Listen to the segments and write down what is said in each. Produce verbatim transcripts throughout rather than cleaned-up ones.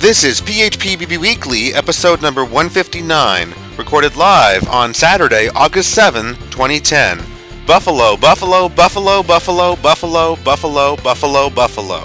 This is P H P B B Weekly, episode number one fifty-nine, recorded live on Saturday, August seventh, twenty ten. Buffalo, Buffalo, Buffalo, Buffalo, Buffalo, Buffalo, Buffalo, Buffalo.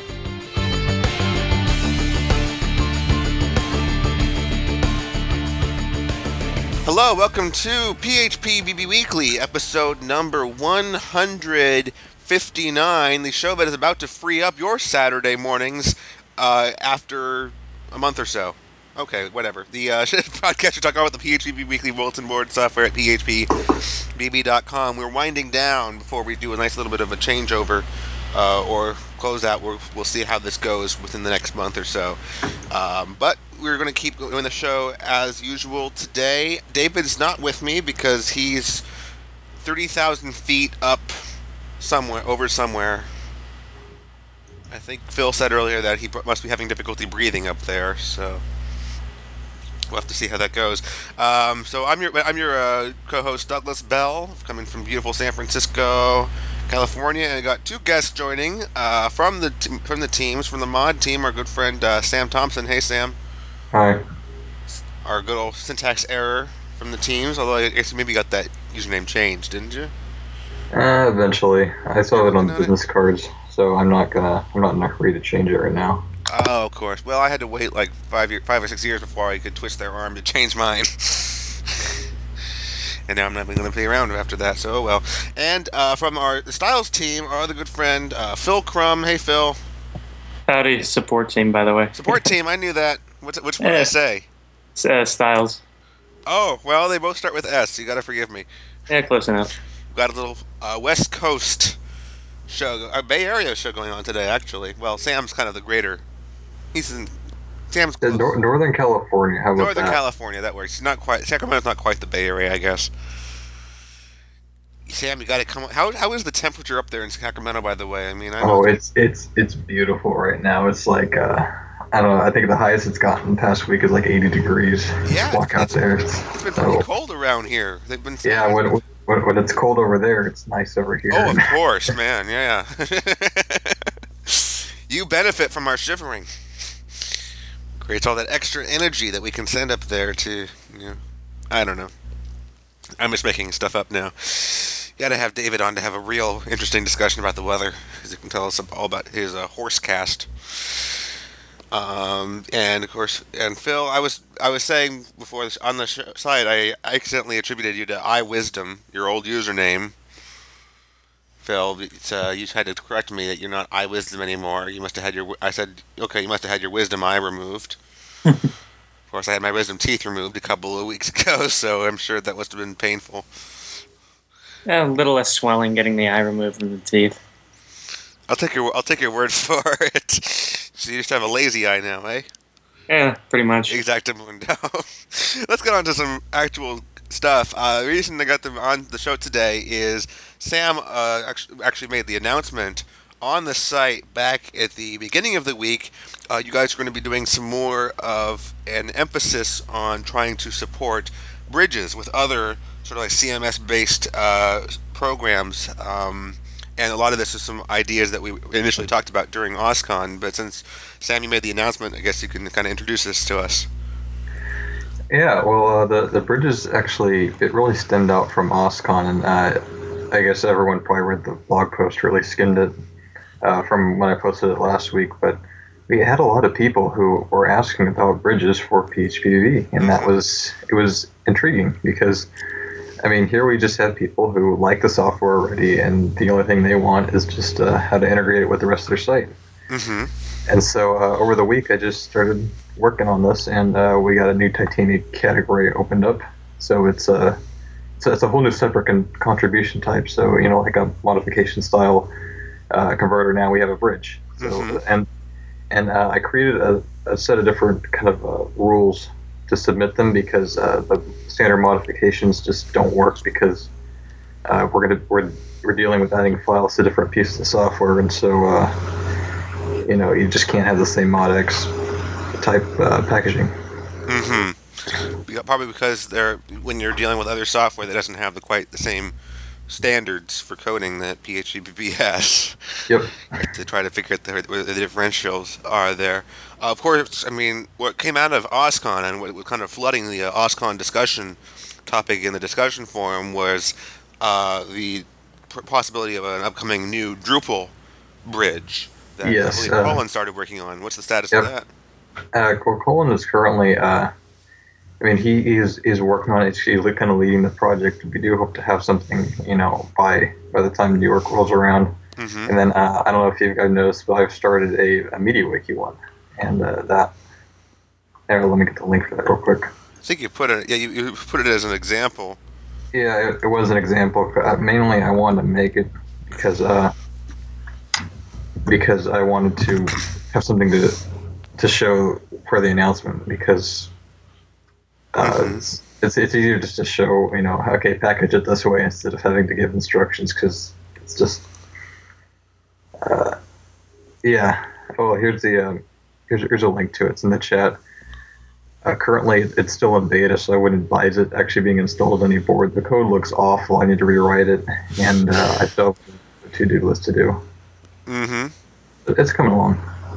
Hello, welcome to P H P B B Weekly, episode number one hundred fifty-nine, the show that is about to free up your Saturday mornings uh, after a month or so. Okay, whatever. The uh, podcast you're talking about the P H P B B Weekly bulletin board software at P H P B B dot com. We're winding down before we do a nice little bit of a changeover uh, or close out. We'll, we'll see how this goes within the next month or so. Um, but we're going to keep doing the show as usual today. David's not with me because he's thirty thousand feet up somewhere, over somewhere. I think Phil said earlier that he must be having difficulty breathing up there, so we'll have to see how that goes. Um, so I'm your I'm your uh, co-host Douglas Bell, coming from beautiful San Francisco, California, and I got two guests joining uh, from the t- from the teams from the mod team. Our good friend uh, Sam Thompson. Hey, Sam. Hi. Our good old syntax error from the teams. Although I guess you maybe got that username changed, didn't you? Uh, eventually, I saw it on the business cards, so I'm not gonna. I'm not in a hurry to change it right now. Oh, of course. Well, I had to wait like five year, five or six years before I could twist their arm to change mine. And now I'm not going to play around after that, so oh well. And uh, from our the Styles team, our other good friend, uh, Phil Crum. Hey, Phil. Howdy, support team, by the way. Support team, I knew that. What's, which one did I say? Uh, Styles. Oh, well, they both start with S, so you got to forgive me. Yeah, close enough. We've got a little uh, West Coast show, a Bay Area show going on today, actually. Well, Sam's kind of the greater. He's in Sam's close. Nor- Northern California. How about Northern that? California, that works. It's not quite Sacramento's not quite the Bay Area, I guess. Sam, you got to come. How how is the temperature up there in Sacramento? By the way, I mean, I Oh, know it's it's it's beautiful right now. It's like uh, I don't know. I think the highest it's gotten the past week is like eighty degrees. Yeah, Just walk out it's, there. It's, it's been so, pretty cold around here. They've been Yeah, when, when when it's cold over there, it's nice over here. Oh, of course, man. Yeah. You benefit from our shivering. Creates all that extra energy that we can send up there to, you know, I don't know. I'm just making stuff up now. Got to have David on to have a real interesting discussion about the weather, because he can tell us all about his uh, horse cast. Um, and of course, and Phil, I was I was saying before this, on the sh- site, I accidentally attributed you to iWisdom, your old username. Phil, it's, uh, you had to correct me that you're not iWisdom anymore. You must have had your. I said, okay, you must have had your wisdom eye removed. Of course, I had my wisdom teeth removed a couple of weeks ago, so I'm sure that must have been painful. A little less swelling getting the eye removed from the teeth. I'll take your I'll take your word for it. So you just have a lazy eye now, eh? Yeah, pretty much. Exactamundo. Let's get on to some actual stuff. Uh, the reason I got them on the show today is Sam uh, actually, actually made the announcement on the site back at the beginning of the week. Uh, you guys are going to be doing some more of an emphasis on trying to support bridges with other sort of like C M S-based uh, programs. Um, and a lot of this is some ideas that we initially talked about during OSCON. But since, Sam, you made the announcement, I guess you can kind of introduce this to us. Yeah, well, uh, the the bridges actually, it really stemmed out from OSCON, and uh, I guess everyone probably read the blog post, really skimmed it uh, from when I posted it last week, but we had a lot of people who were asking about bridges for P H P B B, and that was, it was intriguing, because, I mean, here we just have people who like the software already, and the only thing they want is just uh, how to integrate it with the rest of their site. Mm-hmm. And so uh, over the week, I just started working on this, and uh, we got a new Titanium category opened up. So it's a it's a, it's a whole new separate con- contribution type. So, you know, like a modification style uh, converter. Now we have a bridge. So Mm-hmm. and and uh, I created a, a set of different kind of uh, rules to submit them, because uh, the standard modifications just don't work, because uh, we're gonna we're we're dealing with adding files to different pieces of software, and so. Uh, You know, you just can't have the same ModX type uh, packaging. Mm-hmm. Probably because they're when you're dealing with other software that doesn't have the quite the same standards for coding that P H P B B has. Yep. To try to figure out the, where the differentials are there. Uh, of course, I mean, what came out of OSCON and what was kind of flooding the uh, OSCON discussion topic in the discussion forum was uh, the pr- possibility of an upcoming new Drupal bridge that Yes, I believe uh, Colin started working on. What's the status yep. of that? Uh, Col- Colin is currently, uh, I mean, he he's, he's working on it. He's kind of leading the project. We do hope to have something, you know, by by the time New York rolls around. Mm-hmm. And then uh, I don't know if you guys noticed, but I've started a, a MediaWiki one, and uh, that. There, let me get the link for that real quick. I think you put it. Yeah, you, you put it as an example. Yeah, it, it was an example. Uh, mainly, I wanted to make it because uh, because I wanted to have something to to show for the announcement. Because uh, Mhm. it's, it's it's easier just to show, you know, okay, package it this way instead of having to give instructions. Because it's just uh, yeah. Oh, here's the um, here's here's a link to it. It's in the chat. Uh, currently, it's still in beta, so I wouldn't advise it actually being installed on any board. The code looks awful. I need to rewrite it, and uh, I still have a to-do list to do. Mm-hmm. But it's coming along.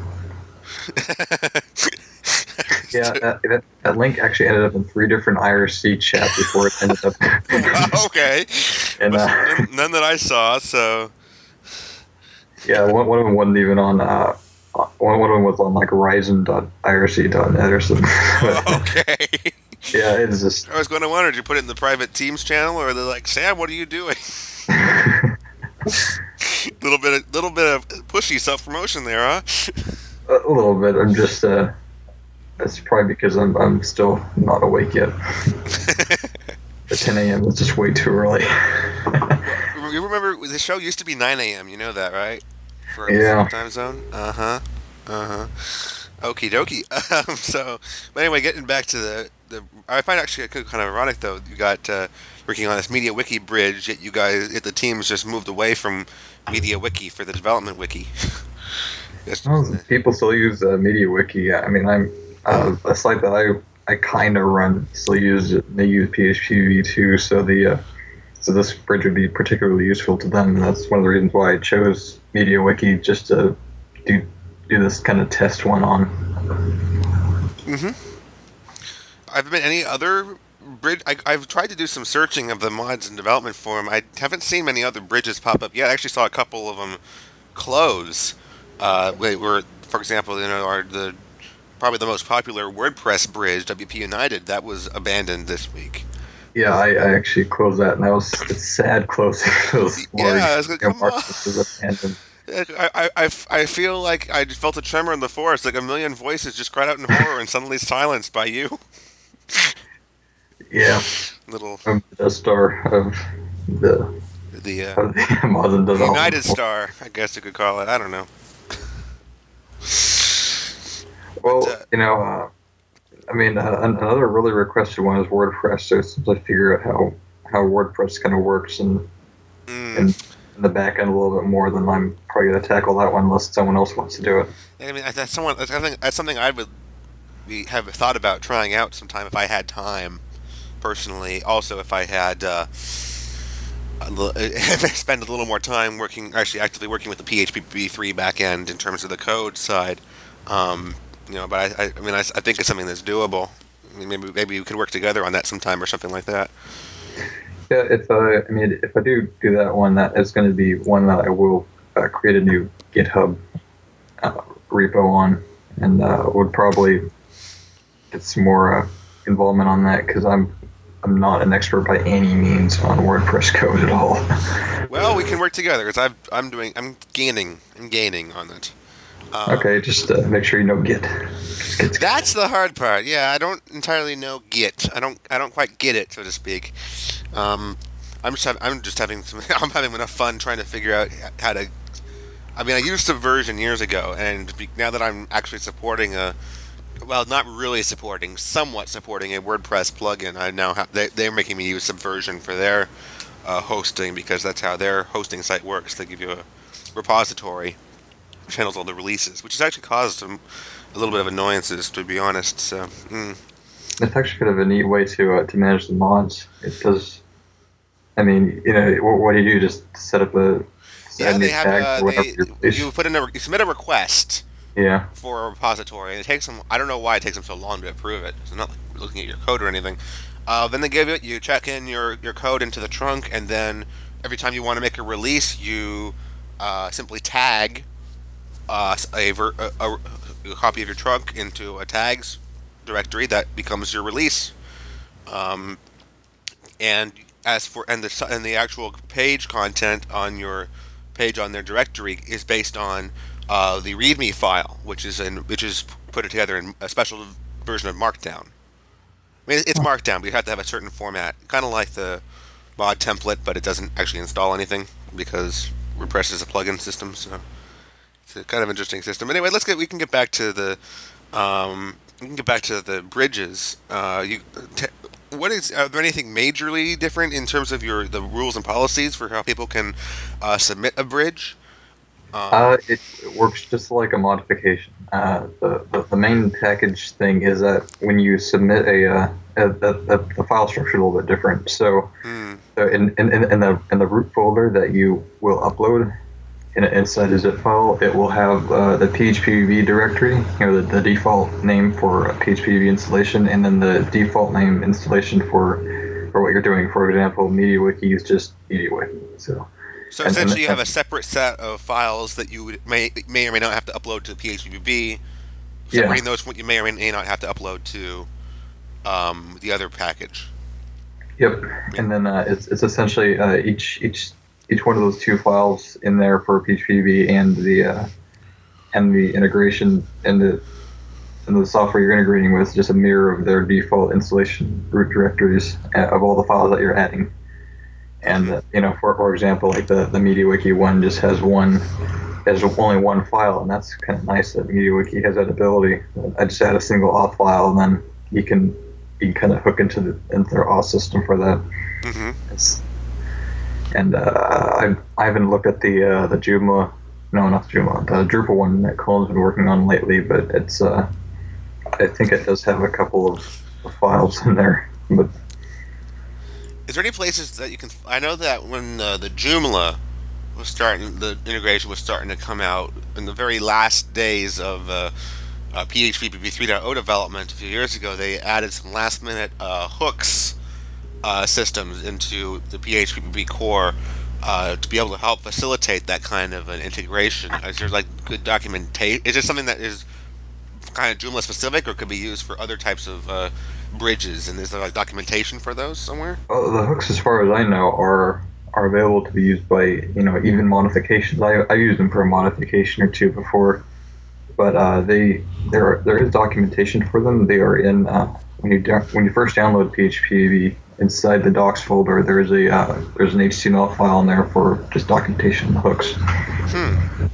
Yeah, that, that, that link actually ended up in three different I R C chats before it ended up. Okay. And uh, none, none that I saw, so. yeah, one, one of them wasn't even on. Uh, one, one of them was on like Ryzen dot I R C dot net or something. Okay. Yeah, it's just. I was going to wonder, did you put it in the private Teams channel, or are they like, Sam, what are you doing? little bit, of, little bit of pushy self promotion there, huh? A little bit. I'm just. Uh, That's probably because I'm I'm still not awake yet. At ten a.m. It's just way too early. You remember the show used to be nine a.m. You know that, right? For a Yeah. time zone. Uh huh. Uh huh. Okie dokie. Um, so, but anyway, getting back to the, the I find actually kind of ironic though. You got uh, working on this MediaWiki bridge, yet you guys, yet the teams just moved away from MediaWiki for the development wiki. Just- Well, people still use uh, MediaWiki. I mean, I'm uh, a site that I I kind of run still use it. They use P H P v two, so the uh, so this bridge would be particularly useful to them. And that's one of the reasons why I chose MediaWiki, just to do do this kind of test one on. Mm-hmm. Have there been any other bridge? I, I've tried to do some searching of the mods and development forum. I haven't seen many other bridges pop up yet. I actually saw a couple of them close. Uh, they were, for example, you know, are the probably the most popular WordPress bridge, W P United, that was abandoned this week. Yeah, I, I actually closed that, and that was it's sad closing those Yeah, large I was like, come on. marketplaces abandoned. I, I, I, I feel like I just felt a tremor in the forest, like a million voices just cried out in horror and suddenly silenced by you. Yeah, Little I'm the star of the the uh, of the modern development. United Star, I guess you could call it. I don't know. Well, But, uh, you know, uh, I mean, uh, an- another really requested one is WordPress. So since I figure out how, how WordPress kind of works and Mm. in, in the back end a little bit more, then I'm probably going to tackle that one unless someone else wants to do it. I mean, that's someone. That's something. That's something I would be, have thought about trying out sometime if I had time. Personally, also if I had uh, a little, if I spend a little more time working, actually actively working with the P H P v three backend in terms of the code side. Um, you know, but I, I, I mean, I, I think it's something that's doable. I mean, maybe maybe we could work together on that sometime or something like that. Yeah, if uh, I mean, if I do do that one, that is going to be one that I will uh, create a new GitHub uh, repo on, and uh, would probably get some more uh, involvement on that because I'm I'm not an expert by any means on WordPress code at all. Well, we can work together because I've I'm doing I'm gaining I'm gaining on it. Um, Okay, just uh, make sure you know Git. Just Git's That's the hard part. Yeah, I don't entirely know Git. I don't. I don't quite get it, so to speak. Um, I'm just. Have, I'm just having some. I'm having enough fun trying to figure out how to. I mean, I used Subversion years ago, and be- now that I'm actually supporting a, well, not really supporting, somewhat supporting a WordPress plugin, I now have. They, they're making me use Subversion for their uh, hosting because that's how their hosting site works. They give you a repository which handles all the releases, which has actually caused some a little bit of annoyances, to be honest. So, mm. It's actually kind of a neat way to uh, to manage the mods. It does I mean, you know, what, what do you do? Just set up a Yeah, set they new have. tag Uh, or whatever they your place. you put in a you submit a request Yeah. for a repository, and it takes them. I don't know why it takes them so long to approve it. It's not like we're looking at your code or anything. Uh, then they give it. You check in your your code into the trunk, and then every time you want to make a release, you uh, simply tag uh, a, ver- a, a, a copy of your trunk into a tags directory that becomes your release. Um, and as for and the and the actual page content on your page on their directory is based on uh, the README file, which is in which is put together in a special version of Markdown. I mean, it's Markdown, but you have to have a certain format, kind of like the mod template, but it doesn't actually install anything because WordPress is a plugin system, so it's a kind of interesting system. Anyway, let's get we can get back to the um, we can get back to the bridges. Uh, you, t- what is are there anything majorly different in terms of your the rules and policies for how people can uh, submit a bridge? Um, Uh, it, it works just like a modification. Uh, the, the the main package thing is that when you submit a, uh, a, a, a the file structure is a little bit different. So, hmm, so in, in, in the in the root folder that you will upload in, inside a zip file, it will have uh, the P H P V directory, you know, the, the default name for a P H P V installation, and then the default name installation for for what you're doing. For example, MediaWiki is just MediaWiki. So. so And- and- essentially, you have a separate set of files that you would- may may or may not have to upload to P H P B. Yeah. Separating those from what you may or may not have to upload to um, the other package. Yep, and then uh, it's it's essentially uh, each each each one of those two files in there for P H P V and the uh, and the integration and the and the software you're integrating with is just a mirror of their default installation root directories uh, of all the files that you're adding. And uh, you know, for for example, like the the MediaWiki one just has one has only one file, and that's kind of nice that MediaWiki has that ability. I just add a single auth file, and then you can you can kind of hook into the into their auth system for that. Mm-hmm. It's, and uh, I I haven't looked at the uh, the Joomla, no, not the Joomla, the Drupal one that Colin's been working on lately, but it's uh, I think it does have a couple of, of files in there. But Is there any places that you can? I know that when uh, the Joomla was starting, the integration was starting to come out in the very last days of uh, uh, P H P B three point oh development a few years ago. They added some last-minute uh, hooks uh, systems into the P H P B core uh, to be able to help facilitate that kind of an integration. Is there like good documentation? Is there something that is kind of Joomla specific, or could be used for other types of uh, bridges? And is there like documentation for those somewhere? uh, the hooks, as far as I know, are are available to be used by you know even modifications. I I used them for a modification or two before, but uh, they there are, there is documentation for them. They are in uh, when you do, when you first download P H P V inside the docs folder. There is a uh, there's an H T M L file in there for just documentation of the hooks. Hmm.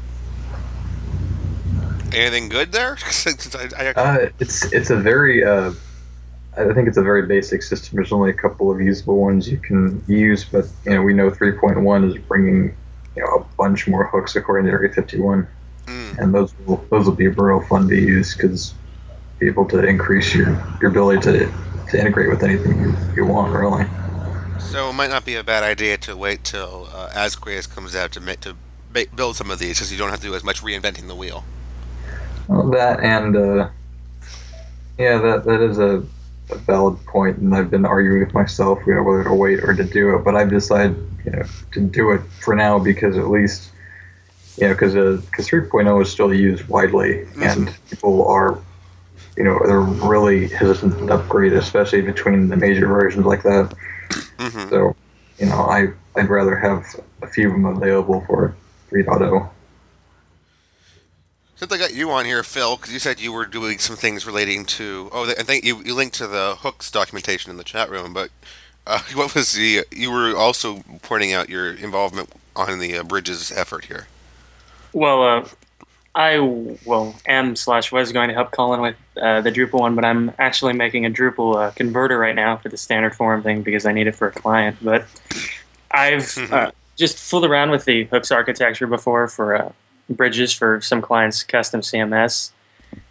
Anything good there? Since I, I, Uh, it's it's a very uh, I think it's a very basic system. There's only a couple of usable ones you can use, but you know we know three point one is bringing you know a bunch more hooks according to Area fifty-one, mm. and those will those will be real fun to use because be able to increase your, your ability to to integrate with anything you, you want really. So it might not be a bad idea to wait till uh, Asgrace comes out to make to ba- build some of these, because you don't have to do as much reinventing the wheel. Well, that and uh, yeah, that that is a, a valid point, and I've been arguing with myself, you know, whether to wait or to do it. But I've decided, you know, to do it for now because at least, you know, because because three point oh is still used widely, Mm-hmm. and people are, you know, they're really hesitant to upgrade, especially between the major versions like that. Mm-hmm. So, you know, I I'd rather have a few of them available for three point oh. Since I got you on here, Phil, because you said you were doing some things relating to. Oh, I think you, you linked to the hooks documentation in the chat room, but uh, what was the. You were also pointing out your involvement on the uh, Bridges effort here. Well, uh, I well am slash was going to help Colin with uh, the Drupal one, but I'm actually making a Drupal uh, converter right now for the standard form thing because I need it for a client. But I've uh, just fooled around with the hooks architecture before for uh, Bridges for some clients' custom C M S,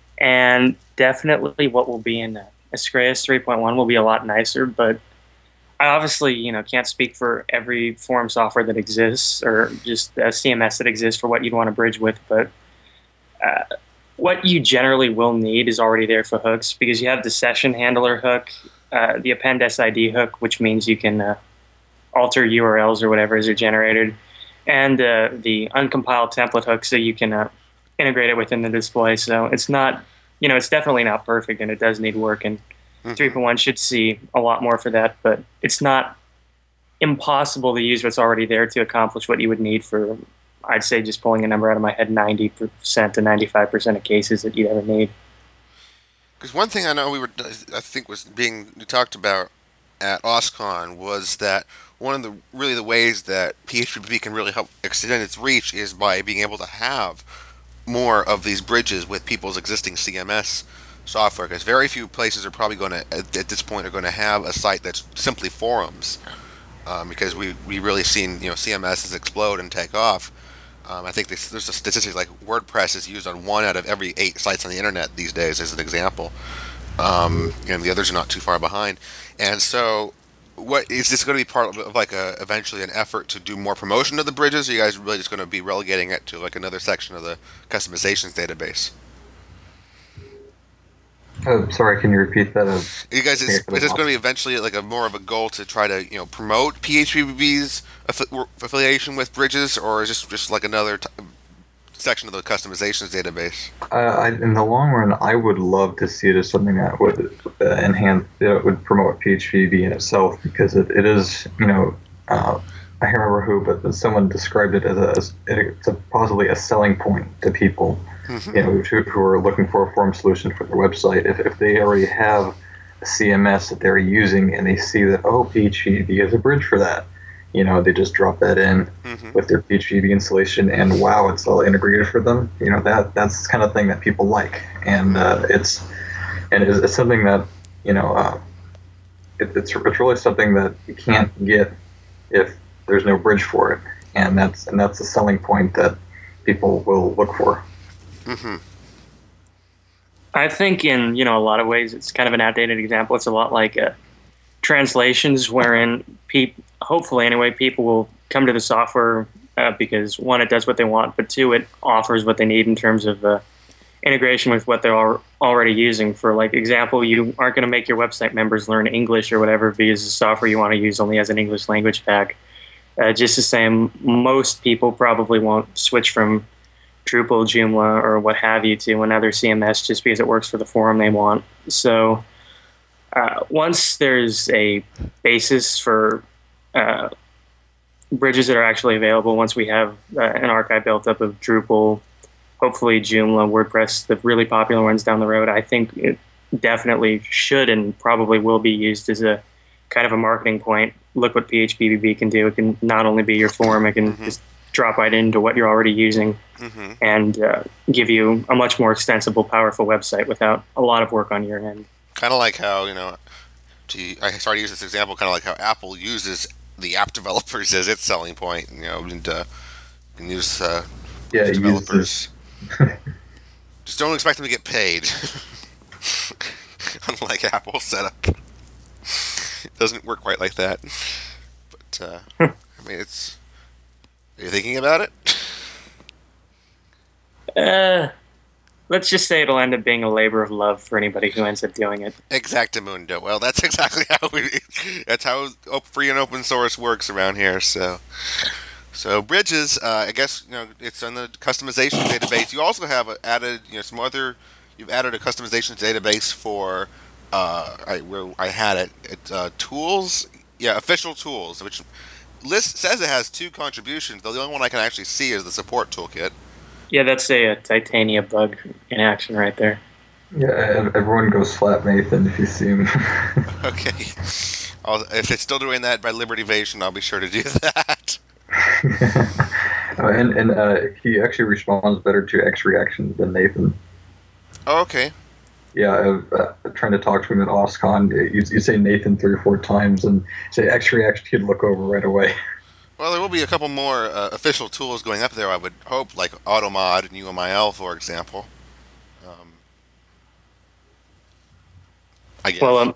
and definitely what will be in uh, Ascraeus three point one will be a lot nicer. But I obviously, you know, can't speak for every forum software that exists or just a C M S that exists for what you'd want to bridge with, but uh, what you generally will need is already there for hooks because you have the session handler hook, uh, the append S I D hook, which means you can uh, alter U R Ls or whatever as they're generated, and uh, the uncompiled template hook so you can uh, integrate it within the display. So it's not, you know, it's definitely not perfect and it does need work, and mm-hmm. three point one should see a lot more for that, but it's not impossible to use what's already there to accomplish what you would need for, I'd say, just pulling a number out of my head, ninety percent to ninety-five percent of cases that you'd ever need. Because one thing I know we were, I think was being talked about at OSCON was that one of the really the ways that P H P B B can really help extend its reach is by being able to have more of these bridges with people's existing C M S software. Because very few places are probably going to, at, at this point, are going to have a site that's simply forums. Um, because we we really seen, you know, C M Ss explode and take off. Um, I think there's, there's a statistic like WordPress is used on one out of every eight sites on the internet these days, as an example. Um, and the others are not too far behind. And so, what is this going to be part of, of like a eventually an effort to do more promotion of the bridges? Or are you guys really just going to be relegating it to like another section of the customizations database? Oh, sorry, can you repeat that? Uh, you guys, is, is this going to be eventually like a more of a goal to try to, you know, promote P H P B B's affi- affiliation with bridges, or is this just like another t- section of the customizations database? Uh, I, in the long run, I would love to see it as something that would uh, enhance, that would promote P H P B B in itself, because it, it is, you know, uh, I can't remember who, but someone described it as a, as it's a, possibly a selling point to people. Mm-hmm. You know, who, who are looking for a form solution for their website. If if they already have a C M S that they're using and they see that, oh, P H P B B has a bridge for that, you know, they just drop that in mm-hmm. with their P H P B B installation, and wow, it's all integrated for them. You know, that that's the kind of thing that people like, and uh, it's and it's, it's something that, you know, uh, it, it's it's really something that you can't get if there's no bridge for it, and that's and that's the selling point that people will look for. Mm-hmm. I think in, you know, a lot of ways it's kind of an outdated example. It's a lot like uh, translations, wherein pe- hopefully anyway people will come to the software uh, because one, it does what they want, but two, it offers what they need in terms of uh, integration with what they're al- already using. For like example, you aren't going to make your website members learn English or whatever because the software you want to use only has an English language pack. Uh, just the same, most people probably won't switch from Drupal, Joomla, or what have you to another C M S just because it works for the forum they want. So uh, once there's a basis for uh, bridges that are actually available, once we have uh, an archive built up of Drupal, hopefully Joomla, WordPress, the really popular ones down the road, I think it definitely should and probably will be used as a kind of a marketing point. Look what P H P B B can do. It can not only be your forum, it can mm-hmm. just drop right into what you're already using mm-hmm. and uh, give you a much more extensible, powerful website without a lot of work on your end. Kind of like how, you know, to, I started to use this example, kind of like how Apple uses the app developers as its selling point, you know, and uh, you can use uh, yeah, developers. Just don't expect them to get paid. Unlike Apple's setup. It doesn't work quite like that. But, uh, I mean, it's... Are you thinking about it? Uh, let's just say it'll end up being a labor of love for anybody who ends up doing it. Exactamundo. Well, that's exactly how we, that's how free and open source works around here. So, so bridges. Uh, I guess you know it's on the customization database. You also have added, you know, some other. You've added a customization database for. Uh, I where I had it. It uh, tools. Yeah, official tools, which. List says it has two contributions, though the only one I can actually see is the support toolkit. Yeah, that's a, a Titania bug in action right there. Yeah, everyone goes flat Nathan if you see him. Okay. I'll, if it's still doing that by Libertyvation, I'll be sure to do that. uh, and and uh, he actually responds better to X reactions than Nathan. Oh, okay. Yeah, uh, uh, trying to talk to him at OSCON, you, you say Nathan three or four times and say X reaction, he'd look over right away. Well, there will be a couple more uh, official tools going up there, I would hope, like AutoMod and U M I L, for example. Um, I guess. Well, um,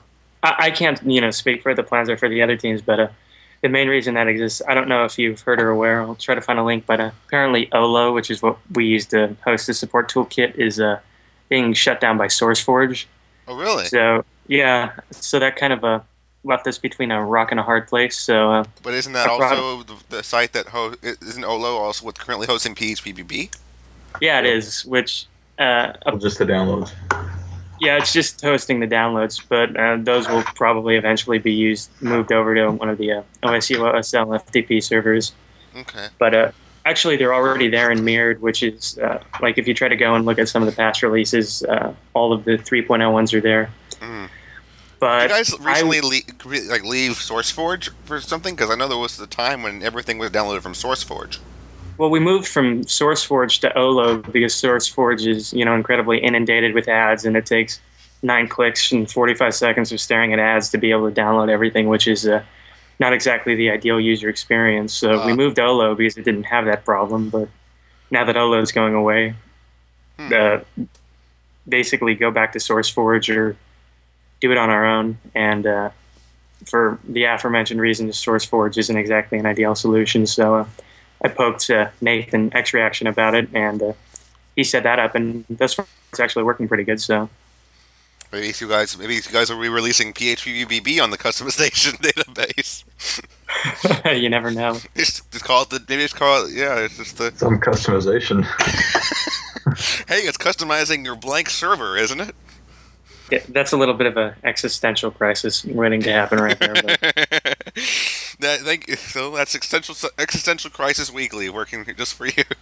I, I can't, you know, speak for what the plans are for the other teams, but uh, the main reason that exists, I don't know if you've heard or aware. I'll try to find a link, but uh, apparently Olo, which is what we use to host the support toolkit, is uh, being shut down by SourceForge. Oh, really? So yeah, so that kind of uh, left us between a rock and a hard place. So, uh, but isn't that also the, the site that ho- isn't Olo also what's currently hosting P H P B B? Yeah, it is. Which uh, well, just the downloads. Yeah, it's just hosting the downloads, but uh, those will probably eventually be used, moved over to one of the uh, O S U O S L F T P servers. Okay. But uh, actually, they're already there in Mirrored, which is uh, like if you try to go and look at some of the past releases, uh, all of the three point oh ones are there. Mm. But Did you guys recently I, le- like leave SourceForge for something? Because I know there was a time when everything was downloaded from SourceForge. Well, we moved from SourceForge to Olo because SourceForge is, you know, incredibly inundated with ads, and it takes nine clicks and forty-five seconds of staring at ads to be able to download everything, which is uh, not exactly the ideal user experience. So uh, we moved to Olo because it didn't have that problem. But now that Olo is going away, hmm. uh, basically go back to SourceForge or do it on our own. And uh, for the aforementioned reasons, SourceForge isn't exactly an ideal solution. So uh, I poked uh, Nathan X-Reaction about it, and uh, he set that up, and thus far it's actually working pretty good. So maybe you guys, maybe you guys are re-releasing P H P B B on the customization database. You never know. Just, just call it the. Maybe just call it. Yeah, it's just the. Some customization. Hey, it's customizing your blank server, isn't it? Yeah, that's a little bit of an existential crisis waiting to happen right there. But. that, thank you. So that's existential existential crisis weekly, working just for you.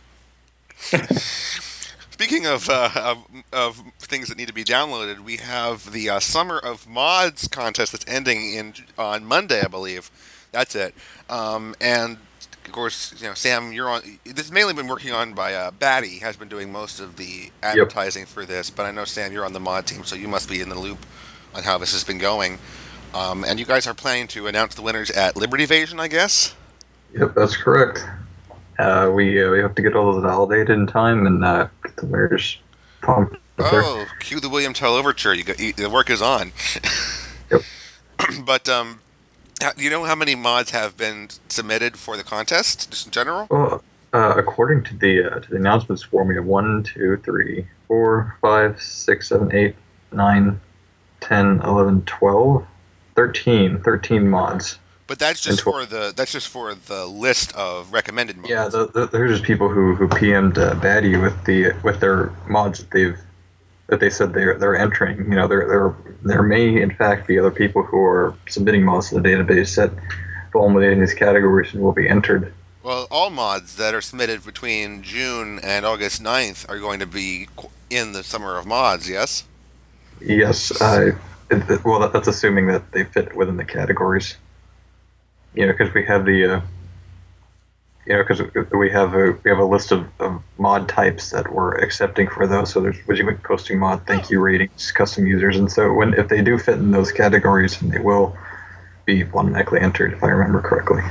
Speaking of, uh, of of things that need to be downloaded, we have the uh, Summer of Mods contest that's ending in on Monday, I believe. That's it. Um, and of course, you know, Sam, you're on. This has mainly been working on by uh, Batty. Has been doing most of the advertising yep. for this, but I know Sam, you're on the mod team, so you must be in the loop on how this has been going. Um, and you guys are planning to announce the winners at Liberty Invasion, I guess. Yep, that's correct. Uh, we uh, we have to get all of it validated in time and uh, get the winners pumped. Oh, cue the William Tell overture. You got you, the work is on. Yep. But um. Do you know how many mods have been submitted for the contest, just in general? Well, uh, according to the uh, to the announcements form, we have one, two, three, four, five, six, seven, eight, nine, ten, eleven, twelve, thirteen, thirteen mods. But that's just for the that's just for the list of recommended mods. Yeah, the, the, there's just people who who P M'd uh, Batty with the with their mods that they've that they said they're they're entering. You know, there there there may in fact be other people who are submitting mods to the database that fall within these categories and will be entered. Well, all mods that are submitted between June and August ninth are going to be in the Summer of Mods. Yes. Yes. Uh, it, it, well, that, that's assuming that they fit within the categories. You know, because we have the. Uh, You know, because we have a we have a list of, of mod types that we're accepting for those. So there's WYSIWYG posting mod, thank you ratings, custom users, and so when if they do fit in those categories, they will be automatically entered, if I remember correctly.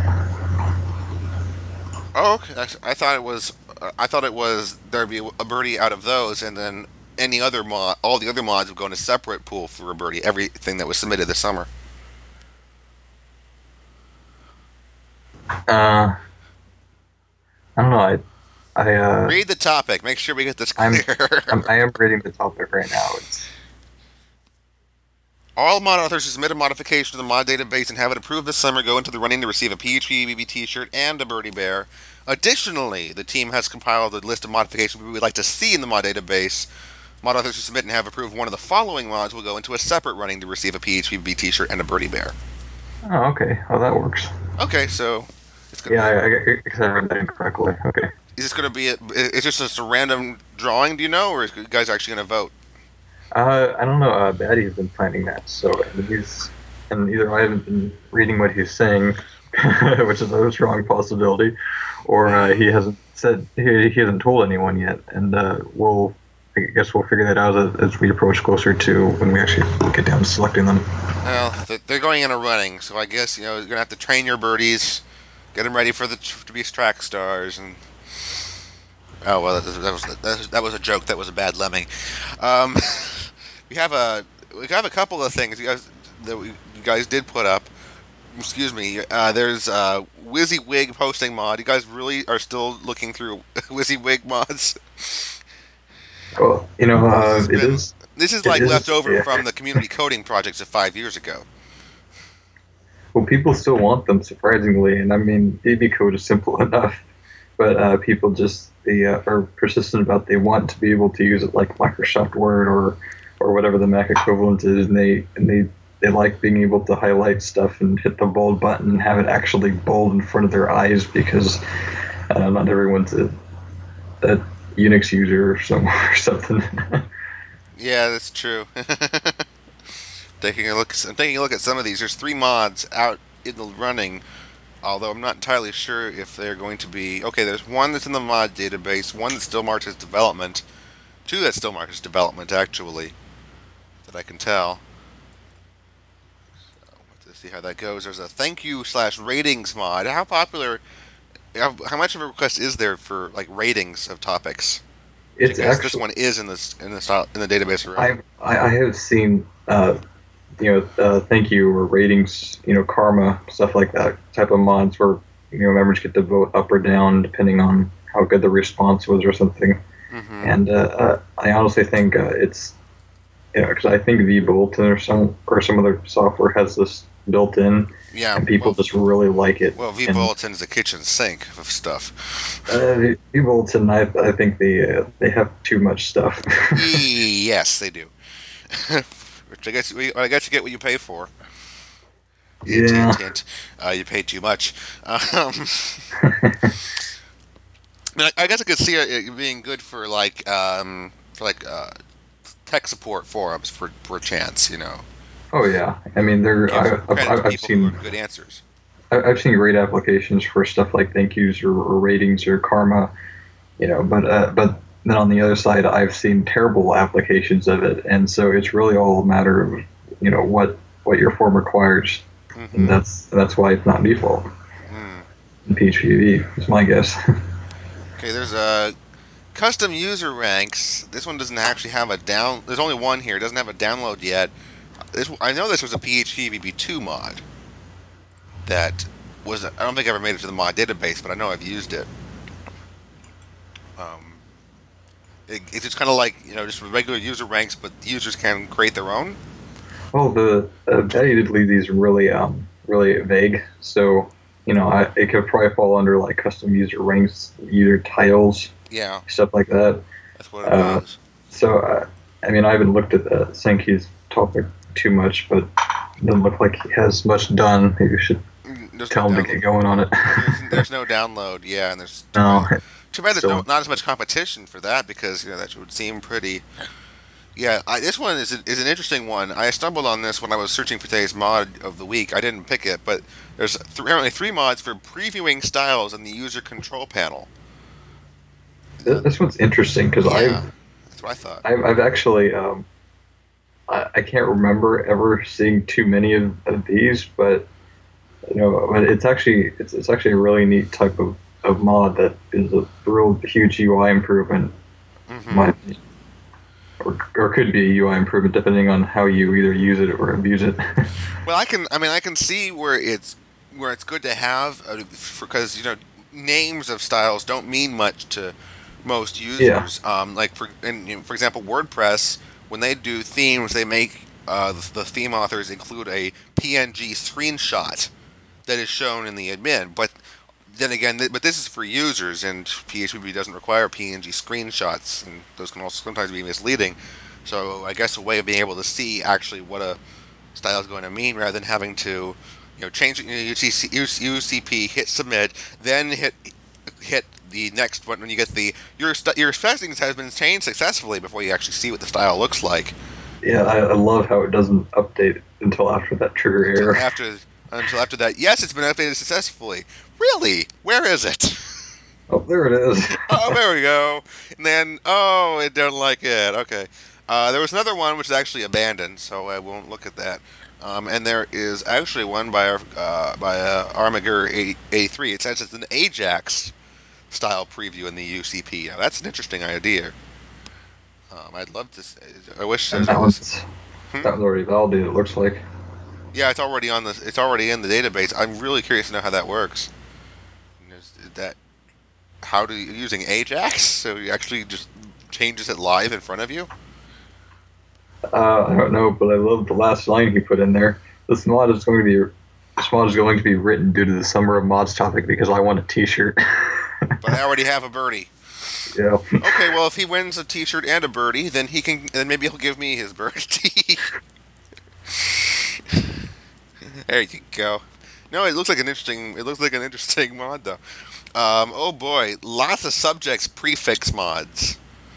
Oh, okay. I, I thought it was uh, I thought it was there'd be a birdie out of those, and then any other mod, all the other mods would go in a separate pool for a birdie. Everything that was submitted this summer. Uh. I don't know. I, I uh, read the topic. Make sure we get this clear. I'm, I'm, I am reading the topic right now. It's all mod authors who submit a modification to the mod database and have it approved this summer go into the running to receive a P H P B B T-shirt and a Birdie Bear. Additionally, the team has compiled a list of modifications we would like to see in the mod database. Mod authors who submit and have approved one of the following mods will go into a separate running to receive a P H P B B T-shirt and a Birdie Bear. Oh, okay. Well, that works. Okay, so. Yeah, I, I, I read that incorrectly. Okay. Is this going to be? A, is this just a random drawing? Do you know, or is you guys actually going to vote? Uh, I don't know. Uh, Batty has been planning that, so and he's and either I haven't been reading what he's saying, which is a strong possibility, or uh, he hasn't said he, he hasn't told anyone yet, and uh, we'll I guess we'll figure that out as, as we approach closer to when we actually get down to selecting them. Well, they're going in a running, so I guess you know you're going to have to train your birdies. Get them ready for the to be track stars, and oh well, that was that was, that was, that was a joke. That was a bad lemming. Um, we have a we have a couple of things. You guys, that we, you guys did put up. Excuse me. Uh, there's uh, WYSIWYG posting mod. You guys really are still looking through WYSIWYG mods? Well, you know, uh, This has it been- is. This is it like is- left over yeah. from the community coding projects of five years ago. Well, people still want them, surprisingly, and I mean, B B code is simple enough, but uh, people just they uh, are persistent about they want to be able to use it like Microsoft Word or or whatever the Mac equivalent is, and they and they they like being able to highlight stuff and hit the bold button and have it actually bold in front of their eyes because uh, not everyone's a, a Unix user or, some, or something. Yeah, that's true. taking a look, I'm taking a look at some of these. There's three mods out in the running, although I'm not entirely sure if they're going to be. Okay, there's one that's in the mod database, one that's still marked as development, two that's still marked as development actually, that I can tell. So let's see how that goes. There's a thank you slash ratings mod. How popular? How, how much of a request is there for like ratings of topics? It's I guess actually this one is in this in the style, in the database already. I I I have seen uh, you know uh, thank you or ratings, you know, karma, stuff like that type of mods where you know members get to vote up or down depending on how good the response was or something. Mm-hmm. And uh, uh, I honestly think uh, it's you know because I think vBulletin or some or some other software has this built in, Yeah, and people well, just really like it. well, And, vBulletin's the kitchen sink of stuff. uh, vBulletin, I I think they uh, they have too much stuff. Yes, they do. Which I guess I guess you get what you pay for. Hint, Yeah. hint, hint. Uh, you pay too much. Um, I, mean, I I guess I could see it being good for like um, for like uh, tech support forums for for a chance, you know. Oh yeah, I mean they're Give I, credit I've, to I've people who seen have good answers. I- I've seen great applications for stuff like thank yous or, or ratings or karma, you know. But uh, but then on the other side, I've seen terrible applications of it, and so it's really all a matter of you know what what your form requires, Mhm. and that's that's why it's not default Mm. in P H P V. Is my guess. Okay, there's a custom user ranks. This one doesn't actually have a down. There's only one here. It doesn't have a download yet. This I know this was a P H P V B two mod. That was. I don't think I ever made it to the mod database, but I know I've used it. Um, it it's just kind of like you know just regular user ranks, but users can create their own. Well, the uh, Betty did leave these really um really vague, so you know I, it could probably fall under like custom user ranks, user titles, Yeah, stuff like that. that's what it Uh, was. So, uh, I mean, I haven't looked at the Sankey's topic too much, but it doesn't look like he has much done. Maybe you should Mm, There's tell no him to download. get going on it. There's, there's no download. Yeah, and there's no, too bad there's So- no, not as much competition for that because you know that would seem pretty. Yeah, I, this one is a, is an interesting one. I stumbled on this when I was searching for today's mod of the week. I didn't pick it, but there's th- apparently three mods for previewing styles in the user control panel. Th- this one's interesting because Yeah, that's what I thought. I've, I've, I've actually, um, I, I can't remember ever seeing too many of, of these, but you know, but it's actually it's, it's actually a really neat type of, of mod that is a real huge U I improvement. Mhm. in my opinion. Or, or could be a U I improvement depending on how you either use it or abuse it. Well, I can. I mean, I can see where it's where it's good to have uh, because you know names of styles don't mean much to most users. Um, like for and, you know, for example, WordPress when they do themes, they make uh, the, the theme authors include a P N G screenshot that is shown in the admin. But then again, th- but this is for users, and P H P B doesn't require P N G screenshots, and those can also sometimes be misleading. So I guess a way of being able to see actually what a style is going to mean rather than having to, you know, change it, you know, U C C, U C P, hit submit, then hit hit the next one when you get the your st- your settings has been changed successfully before you actually see what the style looks like. Yeah, I, I love how it doesn't update until after that trigger error. After until after that, yes, it's been updated successfully. Really? Where is it? Oh, there it is. Oh, there we go. And then, oh, it don't like it. Okay. Uh, there was another one which is actually abandoned, so I won't look at that. Um, and there is actually one by our, uh, by uh, Armiger eighty-three. It says it's an Ajax style preview in the U C P. Now that's an interesting idea. Um, I'd love to. s- I wish there And that was. was Hmm? that was already validated. It looks like. Yeah, it's already on the. It's already in the database. I'm really curious to know how that works. Is that how do you using Ajax? So you actually just changes it live in front of you? Uh, I don't know, but I love the last line he put in there. This mod is going to be this mod is going to be written due to the Summer of Mods topic because I want a T-shirt. But I already have a birdie. Yeah. Okay, well, if he wins a T-shirt and a birdie, then he can. Then maybe he'll give me his birdie. There you go. No, it looks like an interesting. It looks like an interesting mod, though. Um, oh boy, lots of subjects prefix mods.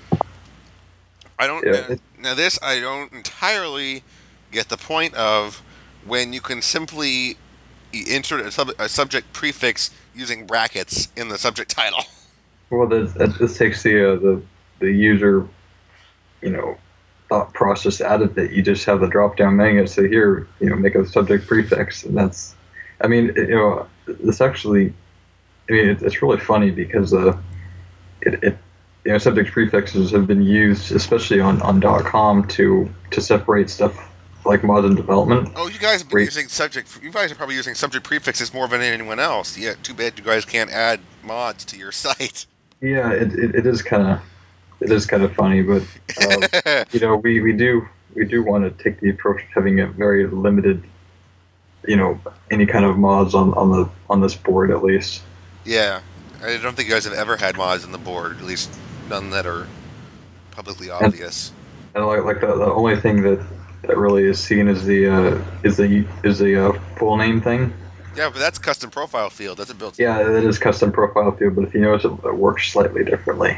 I don't. Yeah. Now, now this I don't entirely get the point of when you can simply insert a, sub, a subject prefix using brackets in the subject title. Well, that, that this takes the uh, the the user, you know, thought process out of it. You just have the drop down menu. So here, you know, make a subject prefix, and that's. I mean, you know, this actually. I mean, it, it's really funny because uh, it, it you know, subject prefixes have been used, especially on on .com, to to separate stuff like mods in development. Oh, you guys have been using subject. You guys are probably using subject prefixes more than anyone else. Yeah, too bad you guys can't add mods to your site. Yeah, it it, it is kind of it is kind of funny, but uh, you know, we, we do we do want to take the approach of having a very limited, you know, any kind of mods on, on the on this board at least. Yeah, I don't think you guys have ever had mods on the board, at least none that are publicly obvious. And, and like like the, the only thing that, that really is seen is the uh, is the is the uh, full name thing. Yeah, but that's custom profile field. That's a built. Yeah, that is custom profile field, but if you notice, it, it works slightly differently.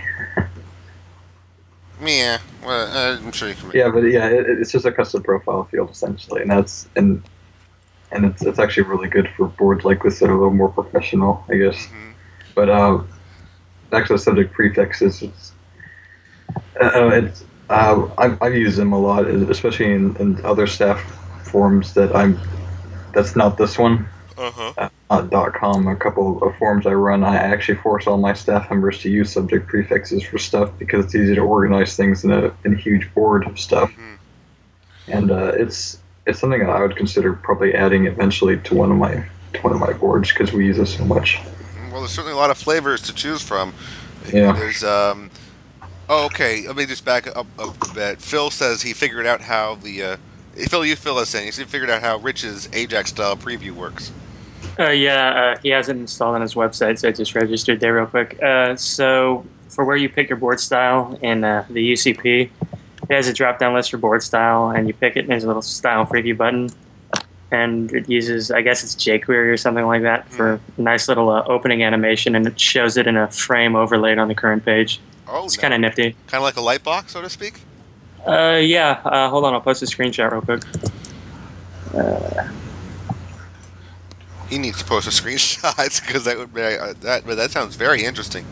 Yeah, well, uh, I'm sure you can. Yeah, but yeah, it, it's just a custom profile field essentially, and that's and and it's it's actually really good for boards like this that are a little more professional, I guess. Mm-hmm. But uh, back to the subject prefixes, it's uh, it's uh, I've I've used them a lot, especially in, in other staff forums that I'm. That's not this one. Uh-huh. Uh, dot .com, a couple of forums I run, I actually force all my staff members to use subject prefixes for stuff because it's easy to organize things in a, in a huge board of stuff. Mm-hmm. And uh, it's it's something that I would consider probably adding eventually to one of my to one of my boards because we use it so much. Well, there's certainly a lot of flavors to choose from. Yeah. There's um. Oh, okay. Let me just back up, up a bit. Phil says he figured out how the uh, Phil, you fill us in. He figured out how Rich's Ajax style preview works. Uh, yeah, uh, he has it installed on his website, so I just registered there real quick. Uh, so for where you pick your board style in uh, the U C P, it has a drop-down list for board style, and you pick it, and there's a little style preview button, and it uses, I guess it's jQuery or something like that for a nice little uh, opening animation, and it shows it in a frame overlaid on the current page. Oh, it's no. kind of nifty. Kind of like a light box, so to speak? Uh, yeah. Uh, hold on, I'll post a screenshot real quick. Uh... He needs to post a screenshot because that would be uh, that. But that sounds very interesting.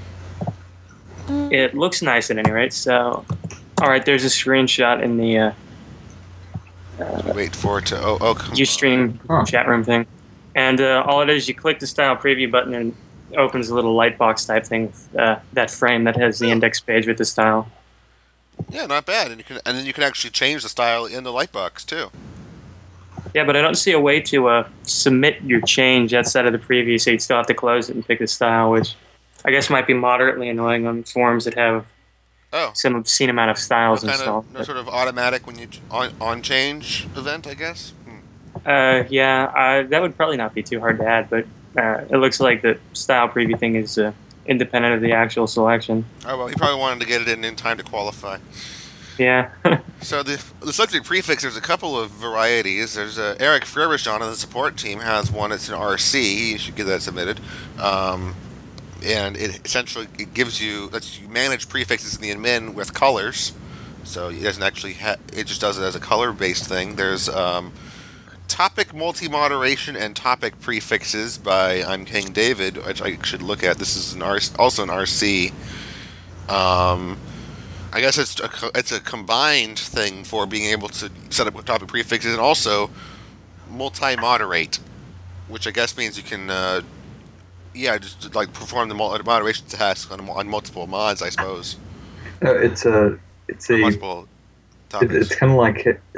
It looks nice at any rate. So, all right, there's a screenshot in the uh, uh, wait for it to oh oh come Ustream huh. chat room thing, and uh, all it is you click the style preview button and it opens a little lightbox type thing with uh, that frame that has the index page with the style. Yeah, not bad, and you can and then you can actually change the style in the lightbox too. Yeah, but I don't see a way to uh, submit your change outside of the preview, so you'd still have to close it and pick the style, which I guess might be moderately annoying on forums that have oh. some obscene amount of styles no installed. Of, no sort of automatic when you on, on change event, I guess? Hmm. Uh, yeah, uh, that would probably not be too hard to add, but uh, it looks like the style preview thing is uh, independent of the actual selection. Oh, well, he probably wanted to get it in in time to qualify. Yeah. So the the subject prefix, there's a couple of varieties. There's uh, Eric Frierich on the support team has one. It's an R C. You should get that submitted. Um, and it essentially it gives you lets you manage prefixes in the admin with colors. So it doesn't actually ha- it just does it as a color based thing. There's um, topic multi-moderation and topic prefixes by I'm King David, which I should look at. This is an R- also an R C. Um, I guess it's a, it's a combined thing for being able to set up topic prefixes and also multi-moderate, which I guess means you can, uh, yeah, just like perform the moderation task on, on multiple mods, I suppose. Uh, it's a it's a multiple it, it's kind of like it,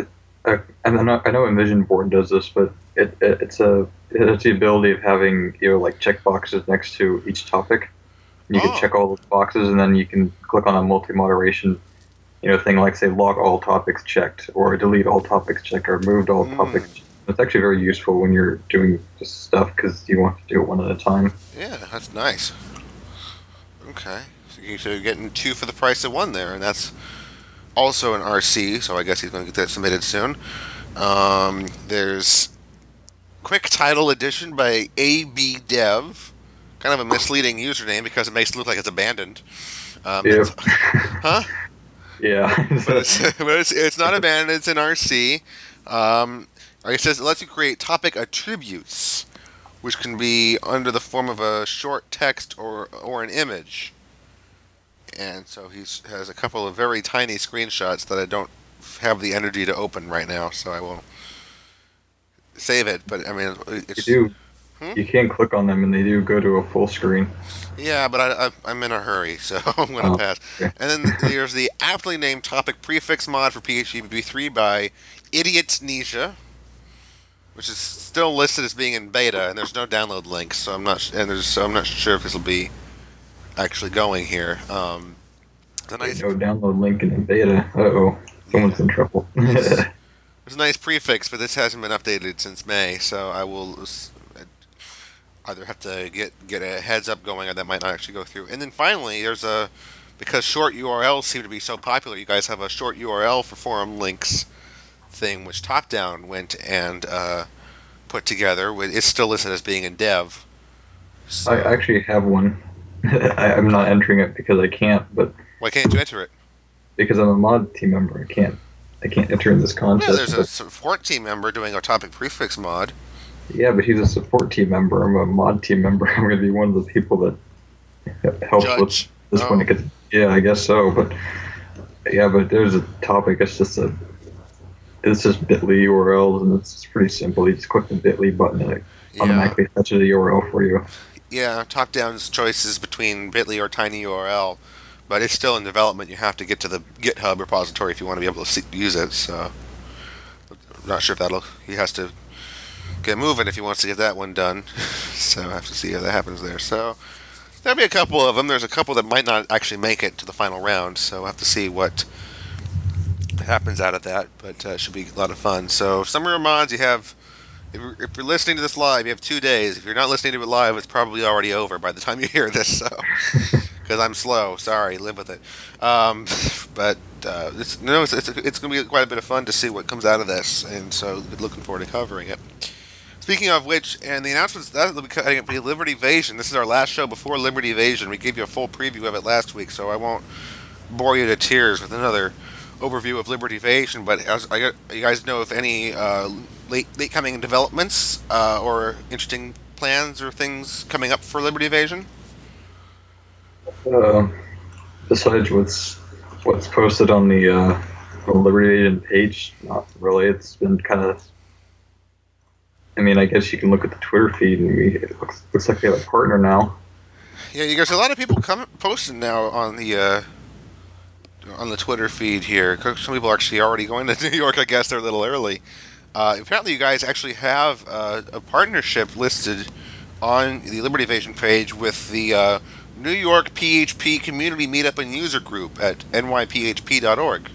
uh, and I know, I know Envision Board does this, but it, it it's a it's the ability of having you know like check boxes next to each topic. You Oh. can check all those boxes, and then you can click on a multi-moderation, you know, thing like say log all topics checked, or delete all topics checked, or removed all Mm. topics. It's actually very useful when you're doing this stuff because you want to do it one at a time. Yeah, that's nice. Okay, so you- so you're getting two for the price of one there, and that's also an R C. So I guess he's going to get that submitted soon. Um, there's Quick Title Edition by A B Dev. Kind of a misleading username because it makes it look like it's abandoned. Um, Yeah. it's- huh? Yeah. But it's, but it's it's not abandoned. It's an R C. Um, like it says, it lets you create topic attributes, which can be under the form of a short text or or an image. And so he has a couple of very tiny screenshots that I don't have the energy to open right now, so I will save it. But I mean, you it's, do. Hmm? You can click on them, and they do go to a full screen. yeah, but I, I, I'm in a hurry, so I'm going to Oh, pass. okay. And then there's the aptly named topic prefix mod for P H P B B three by Idiot Nisha, which is still listed as being in beta, and there's no download link, so I'm not sh- and there's so I'm not sure if this will be actually going here. Um, the nice, No download link in the beta. Uh oh, someone's in trouble. there's a nice prefix, but this hasn't been updated since May, so I will s- either have to get get a heads up going, or that might not actually go through. And then finally, there's a because short U R Ls seem to be so popular. You guys have a short U R L for forum links thing, which Top Down went and uh, put together. With It's still listed as being in dev. So, I actually have one. I, I'm not entering it because I can't, but why can't you enter it? because I'm a mod team member, I can't. I can't enter in this Yeah, contest. there's a but- support team member doing a topic prefix mod. yeah, but he's a support team member. I'm a mod team member. I'm going to be one of the people that helps with Judge. this Oh. when it gets. Yeah, I guess so. But yeah, but there's a topic. It's just a. It's just Bitly U R Ls, and it's just pretty simple. You just click the Bitly button, and it Yeah, automatically fetches a U R L for you. yeah. Top Down's choices between Bitly or Tiny U R L, but it's still in development. You have to get to the GitHub repository if you want to be able to see, use it. So, I'm not sure if that'll. He has to get moving if he wants to get that one done. So I have to see how that happens there. So there'll be a couple of them. There's a couple that might not actually make it to the final round. So we'll have to see what happens out of that. But uh, it should be a lot of fun. So Summer of Mods, you have. If you're, if you're listening to this live, you have two days. If you're not listening to it live, it's probably already over by the time you hear this. So, because I'm slow, sorry, live with it. Um, but uh, it's, no, it's, it's, it's going to be quite a bit of fun to see what comes out of this, and so looking forward to covering it. Speaking of which, and the announcements that will be cutting up be Liberty Evasion. This is our last show before Liberty Evasion. We gave you a full preview of it last week, so I won't bore you to tears with another overview of Liberty Evasion. But as I got, you guys know if any uh, late late coming developments uh, or interesting plans or things coming up for Liberty Evasion? Uh, besides what's what's posted on the uh, on the Liberty Agent page, not really. It's been kind of. I mean, I guess you can look at the Twitter feed, and we, it looks looks like we have a partner now. Yeah, you guys. A lot of people come posting now on the uh, on the Twitter feed here. Some people are actually already going to New York. I guess they're a little early. Uh, apparently, you guys actually have uh, a partnership listed on the Liberty Evasion page with the uh, New York P H P Community Meetup and User Group at N Y P H P dot org.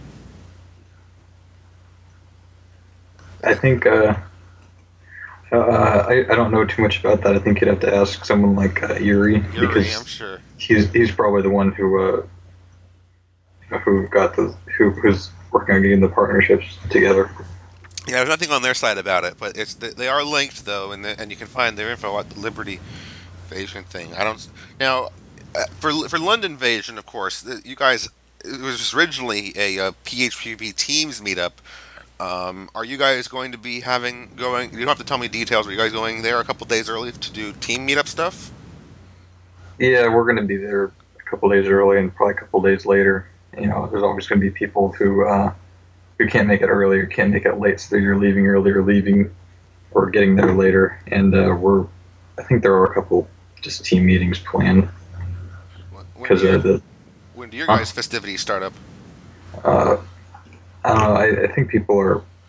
I think. Uh, uh, I, I don't know too much about that. I think you'd have to ask someone like uh, Yuri, Yuri, because I'm sure. he's he's probably the one who uh, who got the who who's working on getting the partnerships together. Yeah, there's nothing on their side about it, but it's they are linked though, and the, and you can find their info at the Liberty Evasion thing. I don't now uh, for for London Invasion, of course. the- You guys, it was originally a uh, P H P B Teams meetup. Um, are you guys going to be having going? You don't have to tell me details. Are you guys going there a couple days early to do team meetup stuff? Yeah, we're going to be there a couple days early and probably a couple days later. You know, there's always going to be people who uh, who can't make it early or can't make it late, so they're either leaving early or leaving or getting there later. And uh, we're, I think there are a couple just team meetings planned When, when, because do, you, of the. when do your Huh? guys' festivities start up? Uh, I don't know. I, I think people are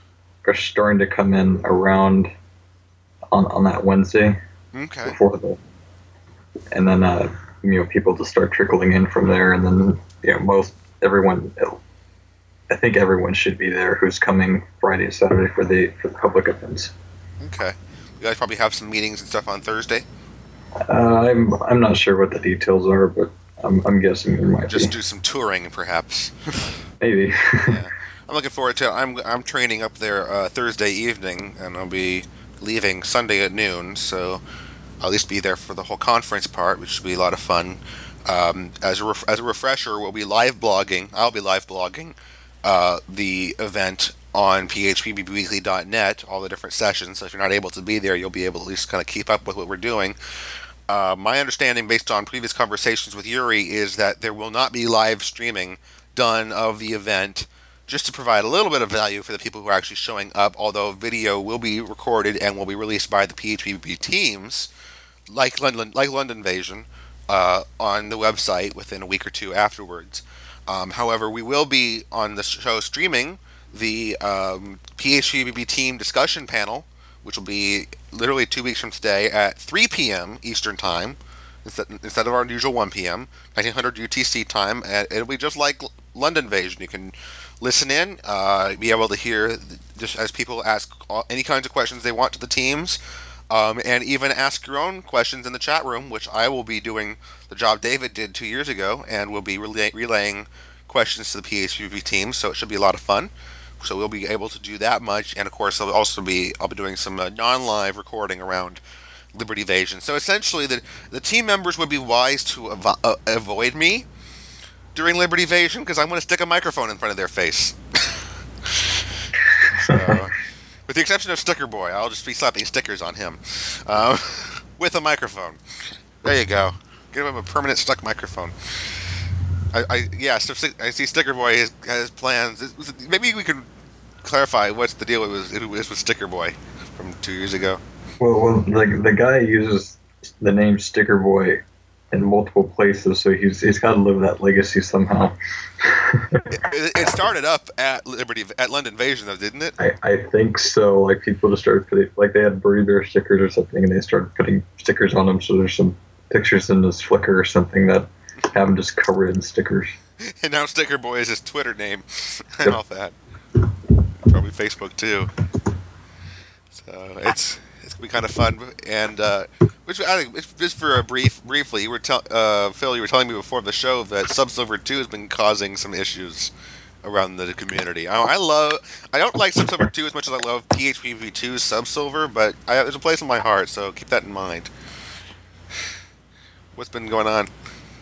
are starting to come in around on, on that Wednesday. Okay. Before the, and then uh, you know, people just start trickling in from there, and then you know, most everyone, I think everyone should be there who's coming Friday and Saturday for the for the public events. Okay. You guys probably have some meetings and stuff on Thursday. Uh, I'm I'm not sure what the details are, but I'm I'm guessing there might Just be. do some touring, perhaps. Maybe. Yeah. I'm looking forward to it. I'm I'm training up there uh, Thursday evening, and I'll be leaving Sunday at noon, so I'll at least be there for the whole conference part, which should be a lot of fun. Um, as a ref- as a refresher, we'll be live blogging. I'll be live blogging uh, the event on P H P B B weekly dot net, all the different sessions. So if you're not able to be there, you'll be able to at least kind of keep up with what we're doing. Uh, my understanding, based on previous conversations with Yuri, is that there will not be live streaming done of the event, just to provide a little bit of value for the people who are actually showing up, although video will be recorded and will be released by the P H P B B teams, like London, like London Invasion, uh, on the website within a week or two afterwards. Um, however, we will be on the show streaming the um, P H P B B team discussion panel, which will be literally two weeks from today at three p.m. Eastern Time, instead, instead of our usual one p.m., nineteen hundred U T C time. And it'll be just like London Invasion. You can listen in, uh, be able to hear just as people ask all, any kinds of questions they want to the teams, um, and even ask your own questions in the chat room, which I will be doing the job David did two years ago, and will be relay- relaying questions to the P H P B B team, so it should be a lot of fun. So we'll be able to do that much, and of course I'll also be I'll be doing some uh, non-live recording around Liberty Invasion. So essentially, the the team members would be wise to avo- uh, avoid me during Liberty Invasion, because I'm going to stick a microphone in front of their face. So, with the exception of Sticker Boy, I'll just be slapping stickers on him um, with a microphone. There you go. Give him a permanent stuck microphone. I, I yeah, so I see Sticker Boy has, has plans. Maybe we can clarify what's the deal with, it was with Sticker Boy from two years ago. Well, well, the the guy uses the name Sticker Boy in multiple places, so he's he's got to live that legacy somehow. it, it started up at Liberty at London Invasion, though, didn't it? I, I think so. Like people just started putting, like they had Birdie Bear stickers or something, and they started putting stickers on them. So there's some pictures in this Flickr or something that have them just covered in stickers. And now Sticker Boy is his Twitter name and all that. Probably Facebook too. So it's it's gonna be kind of fun, and uh, which I think just for a brief briefly, you were tell uh, Phil, you were telling me before the show that Subsilver two has been causing some issues around the community. I, I love I don't like Subsilver two as much as I love P H P B B two's Subsilver, but I, there's a place in my heart, so keep that in mind. What's been going on?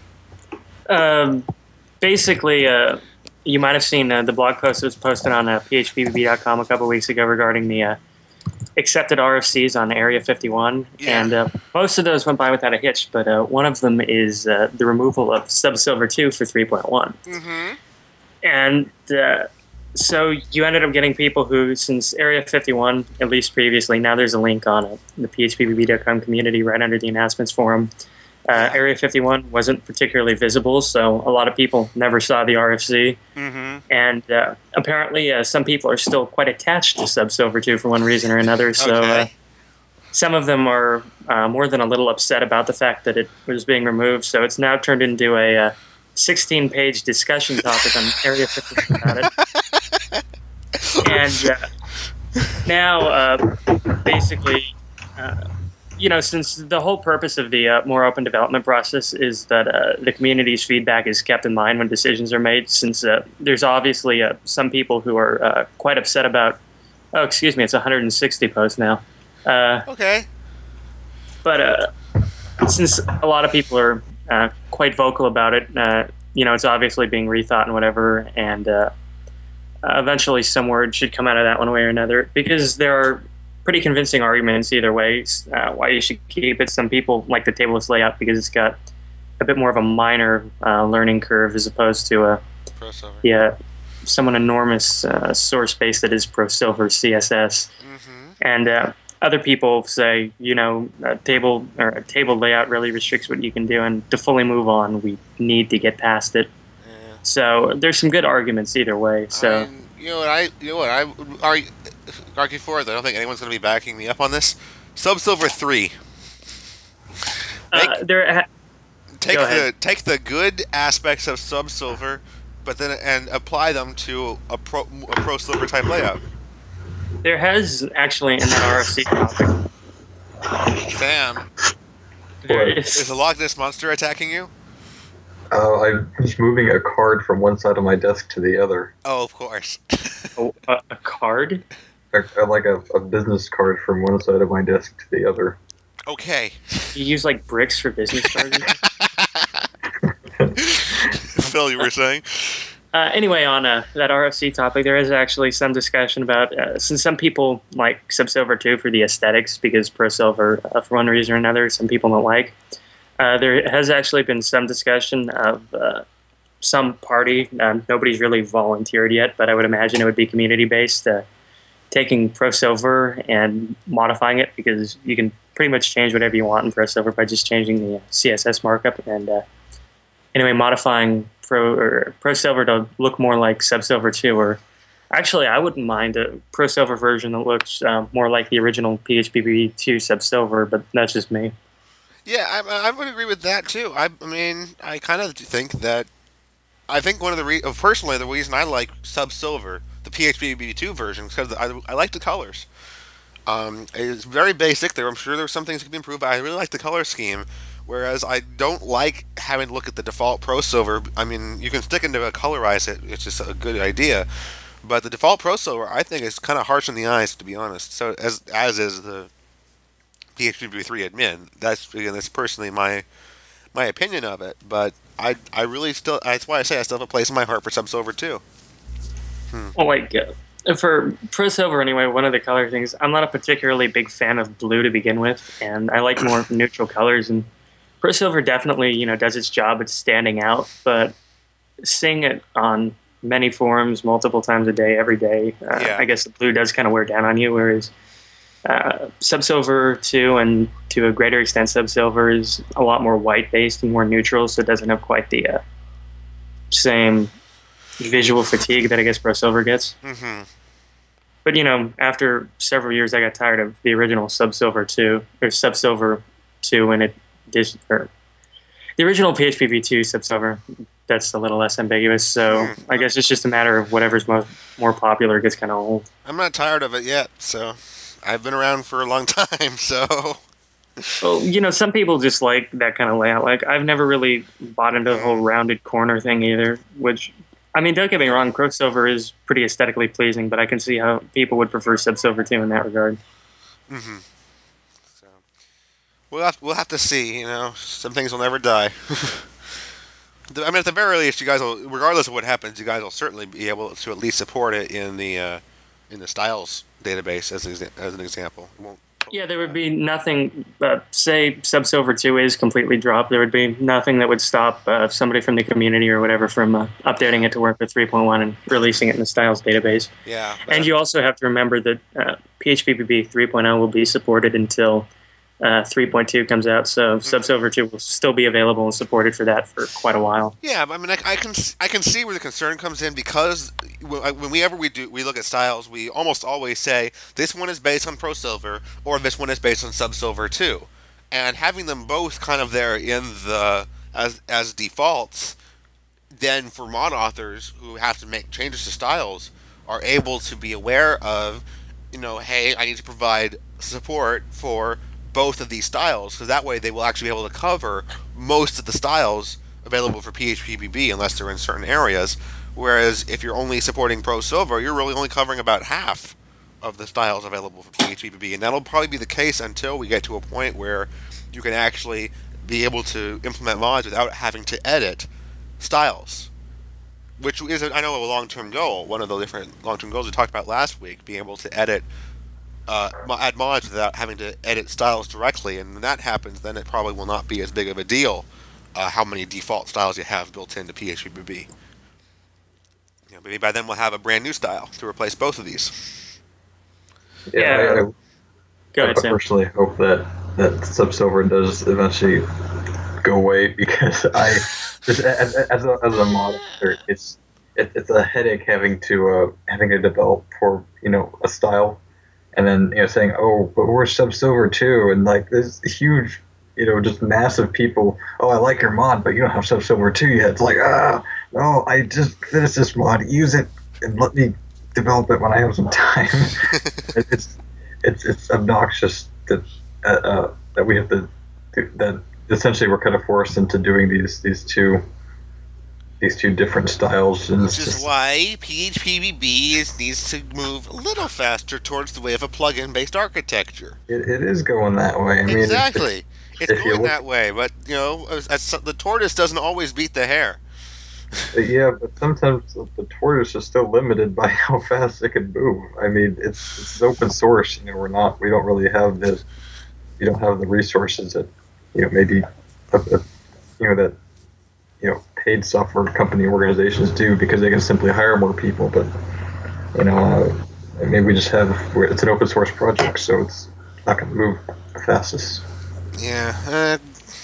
Um, basically, uh, you might have seen uh, the blog post that was posted on uh, P H P B B dot com a couple weeks ago regarding the uh, accepted R F Cs on Area fifty-one, Yeah. and uh, most of those went by without a hitch, but uh, one of them is uh, the removal of Subsilver two for three point one. Mm-hmm. And uh, so you ended up getting people who, since Area fifty-one, at least previously, now there's a link on uh, the P H P B B dot com community right under the announcements forum. Uh, Area fifty-one wasn't particularly visible, so a lot of people never saw the R F C. Mm-hmm. And uh, apparently uh, some people are still quite attached to Subsilver two for one reason or another. So Okay. uh, some of them are uh, more than a little upset about the fact that it was being removed. So it's now turned into a uh, sixteen-page discussion topic on Area fifty-one about it. And uh, now, uh, basically... Uh, You know, since the whole purpose of the uh, more open development process is that uh, the community's feedback is kept in mind when decisions are made, since uh, there's obviously uh, some people who are uh, quite upset about, oh, excuse me, it's one hundred sixty posts now. Uh, Okay. but uh, since a lot of people are uh, quite vocal about it, uh, you know, it's obviously being rethought and whatever, and uh, uh, eventually some word should come out of that one way or another, because there are pretty convincing arguments either way uh, why you should keep it. Some people like the tableless layout because it's got a bit more of a minor uh, learning curve as opposed to a Crossover. yeah somewhat enormous uh, source base that is ProSilver C S S. Mm-hmm. And uh, other people say, you know, a table or a table layout really restricts what you can do, and to fully move on, we need to get past it. Yeah. So there's some good arguments either way. So. I mean, you know what I you know what I are argue for it. I don't think anyone's going to be backing me up on this. Subsilver three. Make, Uh, there, ha- take go the ahead. take the good aspects of Subsilver, but then and apply them to a pro a Pro Silver type layout. there has actually in that R F C topic. Sam, There What? is, is a Loch Ness monster attacking you? Uh, I'm just moving a card from one side of my desk to the other. Oh, of course. a, a, a card. I, I like a, a business card from one side of my desk to the other. Okay. You use like bricks for business cards. Phil, you were saying? Uh, anyway, on uh, that R F C topic, there is actually some discussion about, uh, since some people like Subsilver two for the aesthetics, because Pro Silver, uh, for one reason or another, some people don't like. Uh, there has actually been some discussion of uh, some party, um, nobody's really volunteered yet, but I would imagine it would be community-based, uh, taking Pro Silver and modifying it, because you can pretty much change whatever you want in Pro Silver by just changing the C S S markup, and uh, anyway, modifying Pro or Pro Silver to look more like Subsilver two, or actually, I wouldn't mind a Pro Silver version that looks um, more like the original P H P B B two Subsilver, but that's just me. Yeah, I, I would agree with that too. I, I mean, I kind of think that. I think one of the re- uh, personally the reason I like Subsilver, the P H P B B two version, because I, I like the colors. Um, it's very basic. There, I'm sure there's some things that can be improved, but I really like the color scheme. Whereas I don't like having to look at the default Pro Silver. I mean, you can stick into a colorize it; it's just a good idea. But the default Pro Silver, I think, is kind of harsh on the eyes, to be honest. So as as is the P H P B B three admin. That's again, that's personally my my opinion of it. But I I really still that's why I say I still have a place in my heart for Subsilver too. Well, like uh, for Pro Silver anyway, one of the color things, I'm not a particularly big fan of blue to begin with, and I like more neutral colors. And Pro Silver definitely, you know, does its job. It's standing out, but seeing it on many forums multiple times a day, every day, uh, Yeah. I guess the blue does kind of wear down on you. Whereas uh, Subsilver two, and to a greater extent Subsilver, is a lot more white based and more neutral, so it doesn't have quite the uh, same visual fatigue that I guess Pro Silver gets. Mm-hmm. But you know, after several years, I got tired of the original Subsilver two or Subsilver two, and it did, or the original P H P B two Subsilver. That's a little less ambiguous. So Hmm. I guess it's just a matter of whatever's most more popular gets kind of old. I'm not tired of it yet, so I've been around for a long time. So Well, you know, some people just like that kind of layout. Like I've never really bought into the whole rounded corner thing either. Which, I mean, don't get me wrong, Pro Silver is pretty aesthetically pleasing, but I can see how people would prefer Subsilver two in that regard. mm-hmm. So we'll have we'll have to see. You know, some things will never die. I mean, at the very least, you guys will, regardless of what happens, you guys will certainly be able to at least support it in the uh, in the styles database as an, exa- as an example. It won't, Yeah, there would be nothing, uh, say Subsilver two is completely dropped, there would be nothing that would stop uh, somebody from the community or whatever from uh, updating it to work with three point one and releasing it in the styles database. yeah, And you also have to remember that uh, P H P B B three point oh will be supported until uh, three point two comes out, so Subsilver two will still be available and supported for that for quite a while. Yeah, I mean, I, I can I can see where the concern comes in, because when whenever we do we look at styles, we almost always say this one is based on Pro Silver or this one is based on Subsilver two, and having them both kind of there in the as as defaults, then for mod authors who have to make changes to styles are able to be aware of, you know, hey, I need to provide support for both of these styles, because that way they will actually be able to cover most of the styles available for P H P B B unless they're in certain areas. Whereas if you're only supporting Pro Silver, you're really only covering about half of the styles available for P H P B B, and that'll probably be the case until we get to a point where you can actually be able to implement mods without having to edit styles, which is, I know, a long-term goal. One of the different long-term goals we talked about last week, being able to edit Uh, add mods without having to edit styles directly, and when that happens, then it probably will not be as big of a deal uh, how many default styles you have built into P H P B B. You know, maybe by then we'll have a brand new style to replace both of these. Yeah. I, I, Go ahead, I Sam. personally hope that that Subsilver does eventually go away, because I just as, as a as a moderator, it's it, it's a headache having to uh, having to develop for you know a style, and then you know saying, oh, but we're sub silver too, and like this huge, you know, just massive people. Oh, I like your mod, but you don't have sub silver two yet. It's like, ah, no, I just finished this mod. Use it and let me develop it when I have some time. it's it's it's obnoxious that uh, uh, that we have to that essentially we're kind of forced into doing these these two. These two different styles, and which is just, why P H P B B is, needs to move a little faster towards the way of a plugin-based architecture. It, it is going that way. I mean, exactly, if, it's if going that way. But you know, as, as, the tortoise doesn't always beat the hare. Yeah, but sometimes the tortoise is still limited by how fast it can move. I mean, it's it's open source. You know, we're not. We don't really have the. You don't have the resources that, you know, maybe, a, a, you know that. You know, paid software company organizations do because they can simply hire more people. But you know, uh, maybe we just have it's an open source project, so it's not going to move the fastest. Yeah, uh,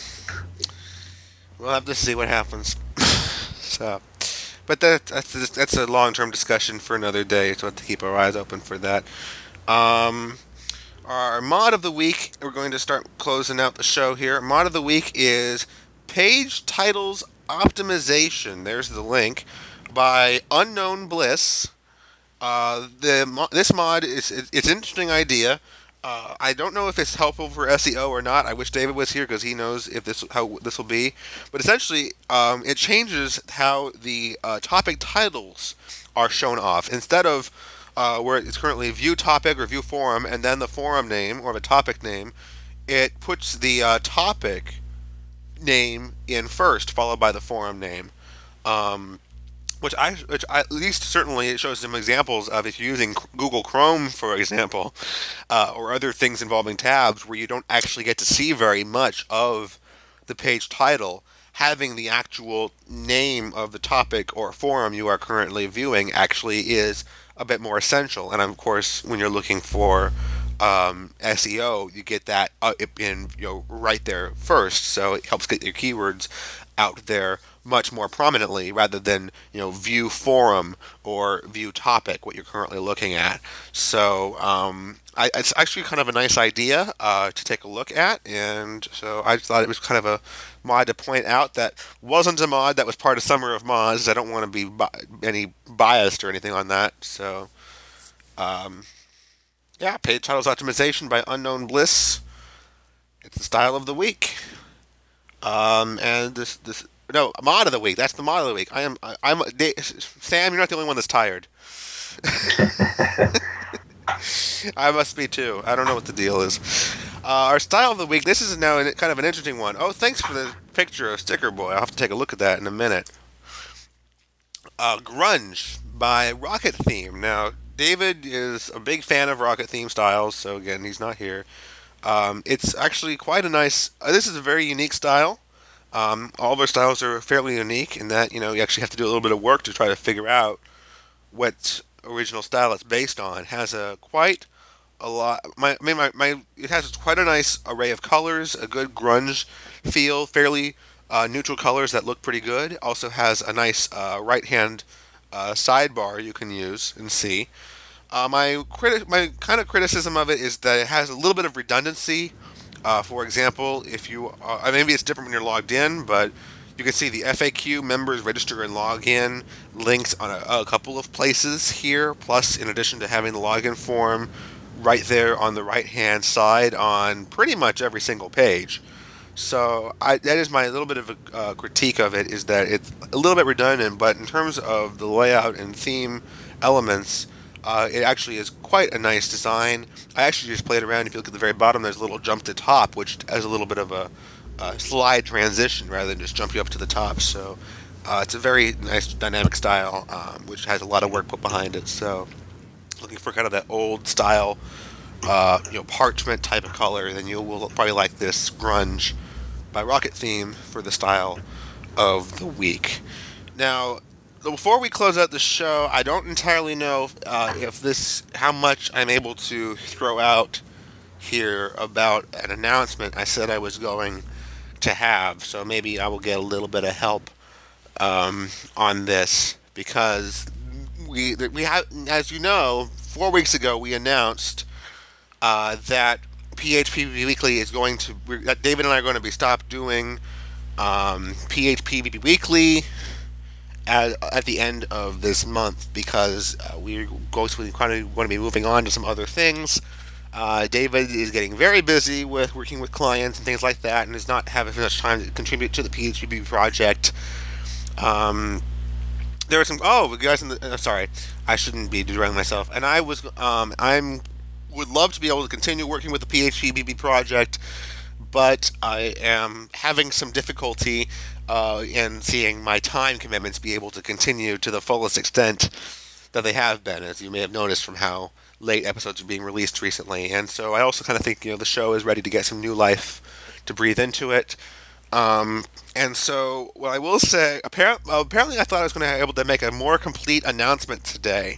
we'll have to see what happens. so, but that that's that's a long term discussion for another day. So we'll have to keep our eyes open for that. Um, our mod of the week. We're going to start closing out the show here. Mod of the week is Page Titles Optimization. There's the link by Unknown Bliss. Uh, the this mod is it's an interesting idea. Uh, I don't know if it's helpful for S E O or not. I wish David was here because he knows if this how this will be. But essentially, um, it changes how the uh, topic titles are shown off. Instead of uh, where it's currently view topic or view forum and then the forum name or the topic name, it puts the uh, topic name in first, followed by the forum name, um, which I, which I, at least certainly it shows some examples of if you're using Google Chrome, for example, uh, or other things involving tabs where you don't actually get to see very much of the page title. Having the actual name of the topic or forum you are currently viewing actually is a bit more essential. And of course, when you're looking for Um, S E O, you get that uh, in you know right there first, so it helps get your keywords out there much more prominently rather than you know view forum or view topic, what you're currently looking at. So um, I, it's actually kind of a nice idea uh, to take a look at, and so I thought it was kind of a mod to point out that wasn't a mod that was part of Summer of Mods. I don't want to be bi- any biased or anything on that, so. Um, Yeah, Page Titles Optimization by Unknown Bliss. It's the style of the week. Um, and this, this, no, mod of the week. That's the mod of the week. I am, I, I'm, they, Sam, you're not the only one that's tired. I must be too. I don't know what the deal is. Uh, our style of the week. This is now kind of an interesting one. Oh, thanks for the picture of Sticker Boy. I'll have to take a look at that in a minute. Uh, Grunge by Rocket Theme. Now, David is a big fan of Rocket Theme styles, so again, he's not here. Um, it's actually quite a nice... Uh, this is a very unique style. Um, all of our styles are fairly unique in that, you know, you actually have to do a little bit of work to try to figure out what original style it's based on. It has a quite a lot... My, I mean, my, my, it has quite a nice array of colors, a good grunge feel, fairly uh, neutral colors that look pretty good. Also has a nice uh, right-hand Uh, sidebar you can use and see. Uh, my criti- my kind of criticism of it is that it has a little bit of redundancy. Uh, for example, if you uh, maybe it's different when you're logged in, but you can see the F A Q members register and log in links on a, a couple of places here. Plus, in addition to having the login form right there on the right hand side on pretty much every single page. So I, that is my little bit of a uh, critique of it, is that it's a little bit redundant, but in terms of the layout and theme elements, uh, it actually is quite a nice design. I actually just played around. If you look at the very bottom, there's a little jump to top, which has a little bit of a, a slide transition rather than just jump you up to the top. So uh, it's a very nice dynamic style, um, which has a lot of work put behind it. So looking for kind of that old style, uh, you know, parchment type of color, then you will probably like this Grunge by Rocket Theme for the style of the week. Now, before we close out the show, I don't entirely know uh, if this, how much I'm able to throw out here about an announcement I said I was going to have. So maybe I will get a little bit of help um, on this because we we have, as you know, four weeks ago we announced uh, that P H P Weekly is going to that David and I are going to be stopped doing um, P H P Weekly at, at the end of this month because uh, we're going to, kind of going to be moving on to some other things. Uh, David is getting very busy with working with clients and things like that, and is not having much time to contribute to the P H P project. Um, there are some. Oh, you guys, in the, uh, sorry, I shouldn't be derailing myself. And I was, um, I'm would love to be able to continue working with the P H P B B project, but I am having some difficulty uh, in seeing my time commitments be able to continue to the fullest extent that they have been, as you may have noticed from how late episodes are being released recently. And so I also kind of think, you know, the show is ready to get some new life to breathe into it. Um, and so what I will say, apparently, apparently I thought I was going to be able to make a more complete announcement today.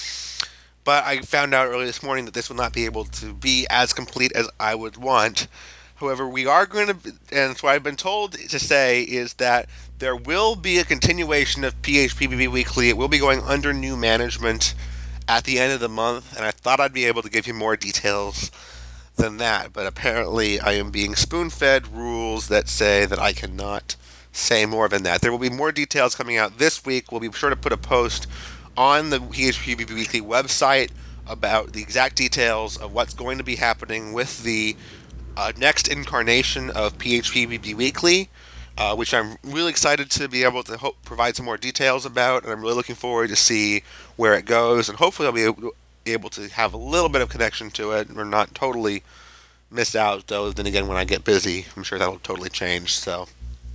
But I found out early this morning that this will not be able to be as complete as I would want. However, we are going to, and what I've been told to say is that there will be a continuation of P H P B B Weekly. It will be going under new management at the end of the month, and I thought I'd be able to give you more details than that. But apparently I am being spoon-fed rules that say that I cannot say more than that. There will be more details coming out this week. We'll be sure to put a post on the P H P B B Weekly website about the exact details of what's going to be happening with the uh, next incarnation of P H P B B Weekly, uh, which I'm really excited to be able to hope, provide some more details about, and I'm really looking forward to see where it goes, and hopefully I'll be able to, able to have a little bit of connection to it, or not totally miss out, though then again when I get busy, I'm sure that will totally change. So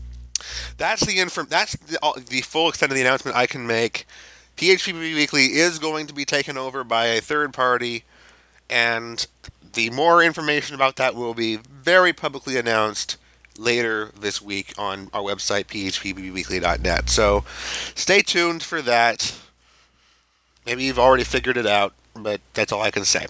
that's the inform- that's the, the full extent of the announcement I can make. P H P B B Weekly is going to be taken over by a third party, and the more information about that will be very publicly announced later this week on our website, P H P B B weekly dot net. So stay tuned for that. Maybe you've already figured it out, but that's all I can say.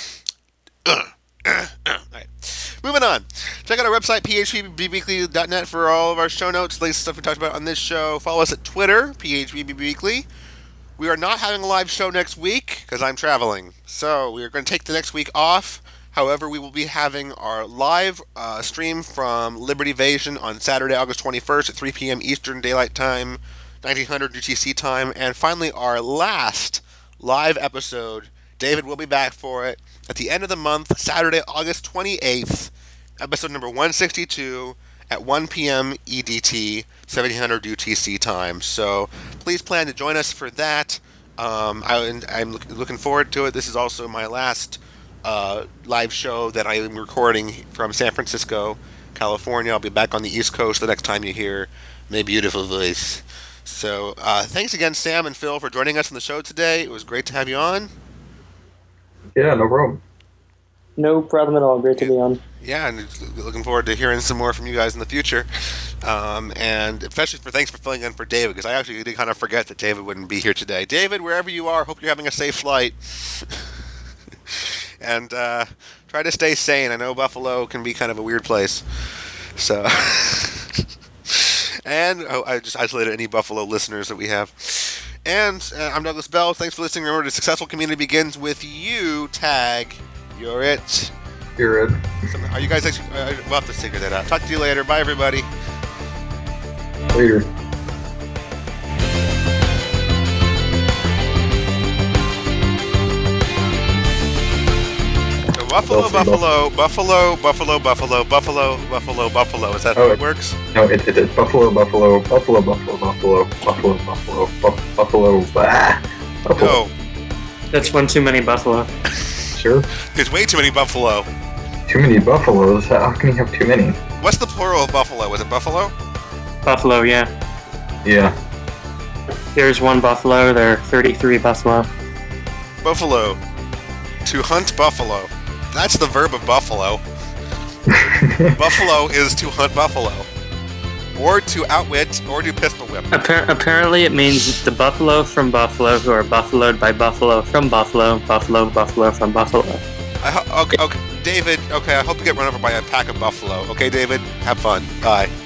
Uh, uh, uh. All right. Moving on. Check out our website, P H P B B weekly dot net, for all of our show notes, latest stuff we talked about on this show. Follow us at Twitter, P H P B B Weekly. We are not having a live show next week because I'm traveling. So we are going to take the next week off. However, we will be having our live uh, stream from Liberty Vasion on Saturday, August twenty-first at three p.m. Eastern Daylight Time, nineteen hundred U T C time. And finally, our last live episode. David will be back for it at the end of the month, Saturday, August twenty-eighth, episode number one sixty-two at one p.m. E D T, seventeen hundred U T C time. So please plan to join us for that. Um, I, I'm look, looking forward to it. This is also my last uh, live show that I am recording from San Francisco, California. I'll be back on the East Coast the next time you hear my beautiful voice. So uh, thanks again, Sam and Phil, for joining us on the show today. It was great to have you on. Yeah, no problem. No problem at all. Great to be on. Yeah, and looking forward to hearing some more from you guys in the future. Um, and especially for thanks for filling in for David, because I actually did kind of forget that David wouldn't be here today. David, wherever you are, hope you're having a safe flight. And uh, try to stay sane. I know Buffalo can be kind of a weird place. So, and oh, I just isolated any Buffalo listeners that we have. And uh, I'm Douglas Bell. Thanks for listening. Remember, the successful community begins with you. Tag, you're it. You're it. So, are you guys actually? Uh, we'll have to figure that out. Talk to you later. Bye, everybody. Later. So Buffalo, Buffalo, Buffalo, Buffalo, Buffalo, Buffalo, Buffalo, Buffalo. Is that how Oh, it works? No, it, it, it's Buffalo, Buffalo, Buffalo, Buffalo, Buffalo, Buffalo, Buffalo, Buff- Buffalo, bah, Buffalo. No, That's one too many buffalo. Sure. there's way too many Buffalo. Too many buffaloes. How can you have too many? What's the plural of Buffalo? Was it Buffalo? Buffalo, yeah. Yeah. Here's one buffalo. There are thirty-three buffalo. Buffalo. To hunt buffalo. That's the verb of buffalo. Buffalo is to hunt buffalo. Or to outwit, or to pistol whip. Appar- apparently, it means the buffalo from Buffalo who are buffaloed by buffalo from Buffalo, buffalo, buffalo from Buffalo. I ho- okay, okay, David, okay, I hope you get run over by a pack of buffalo. Okay, David? Have fun. Bye.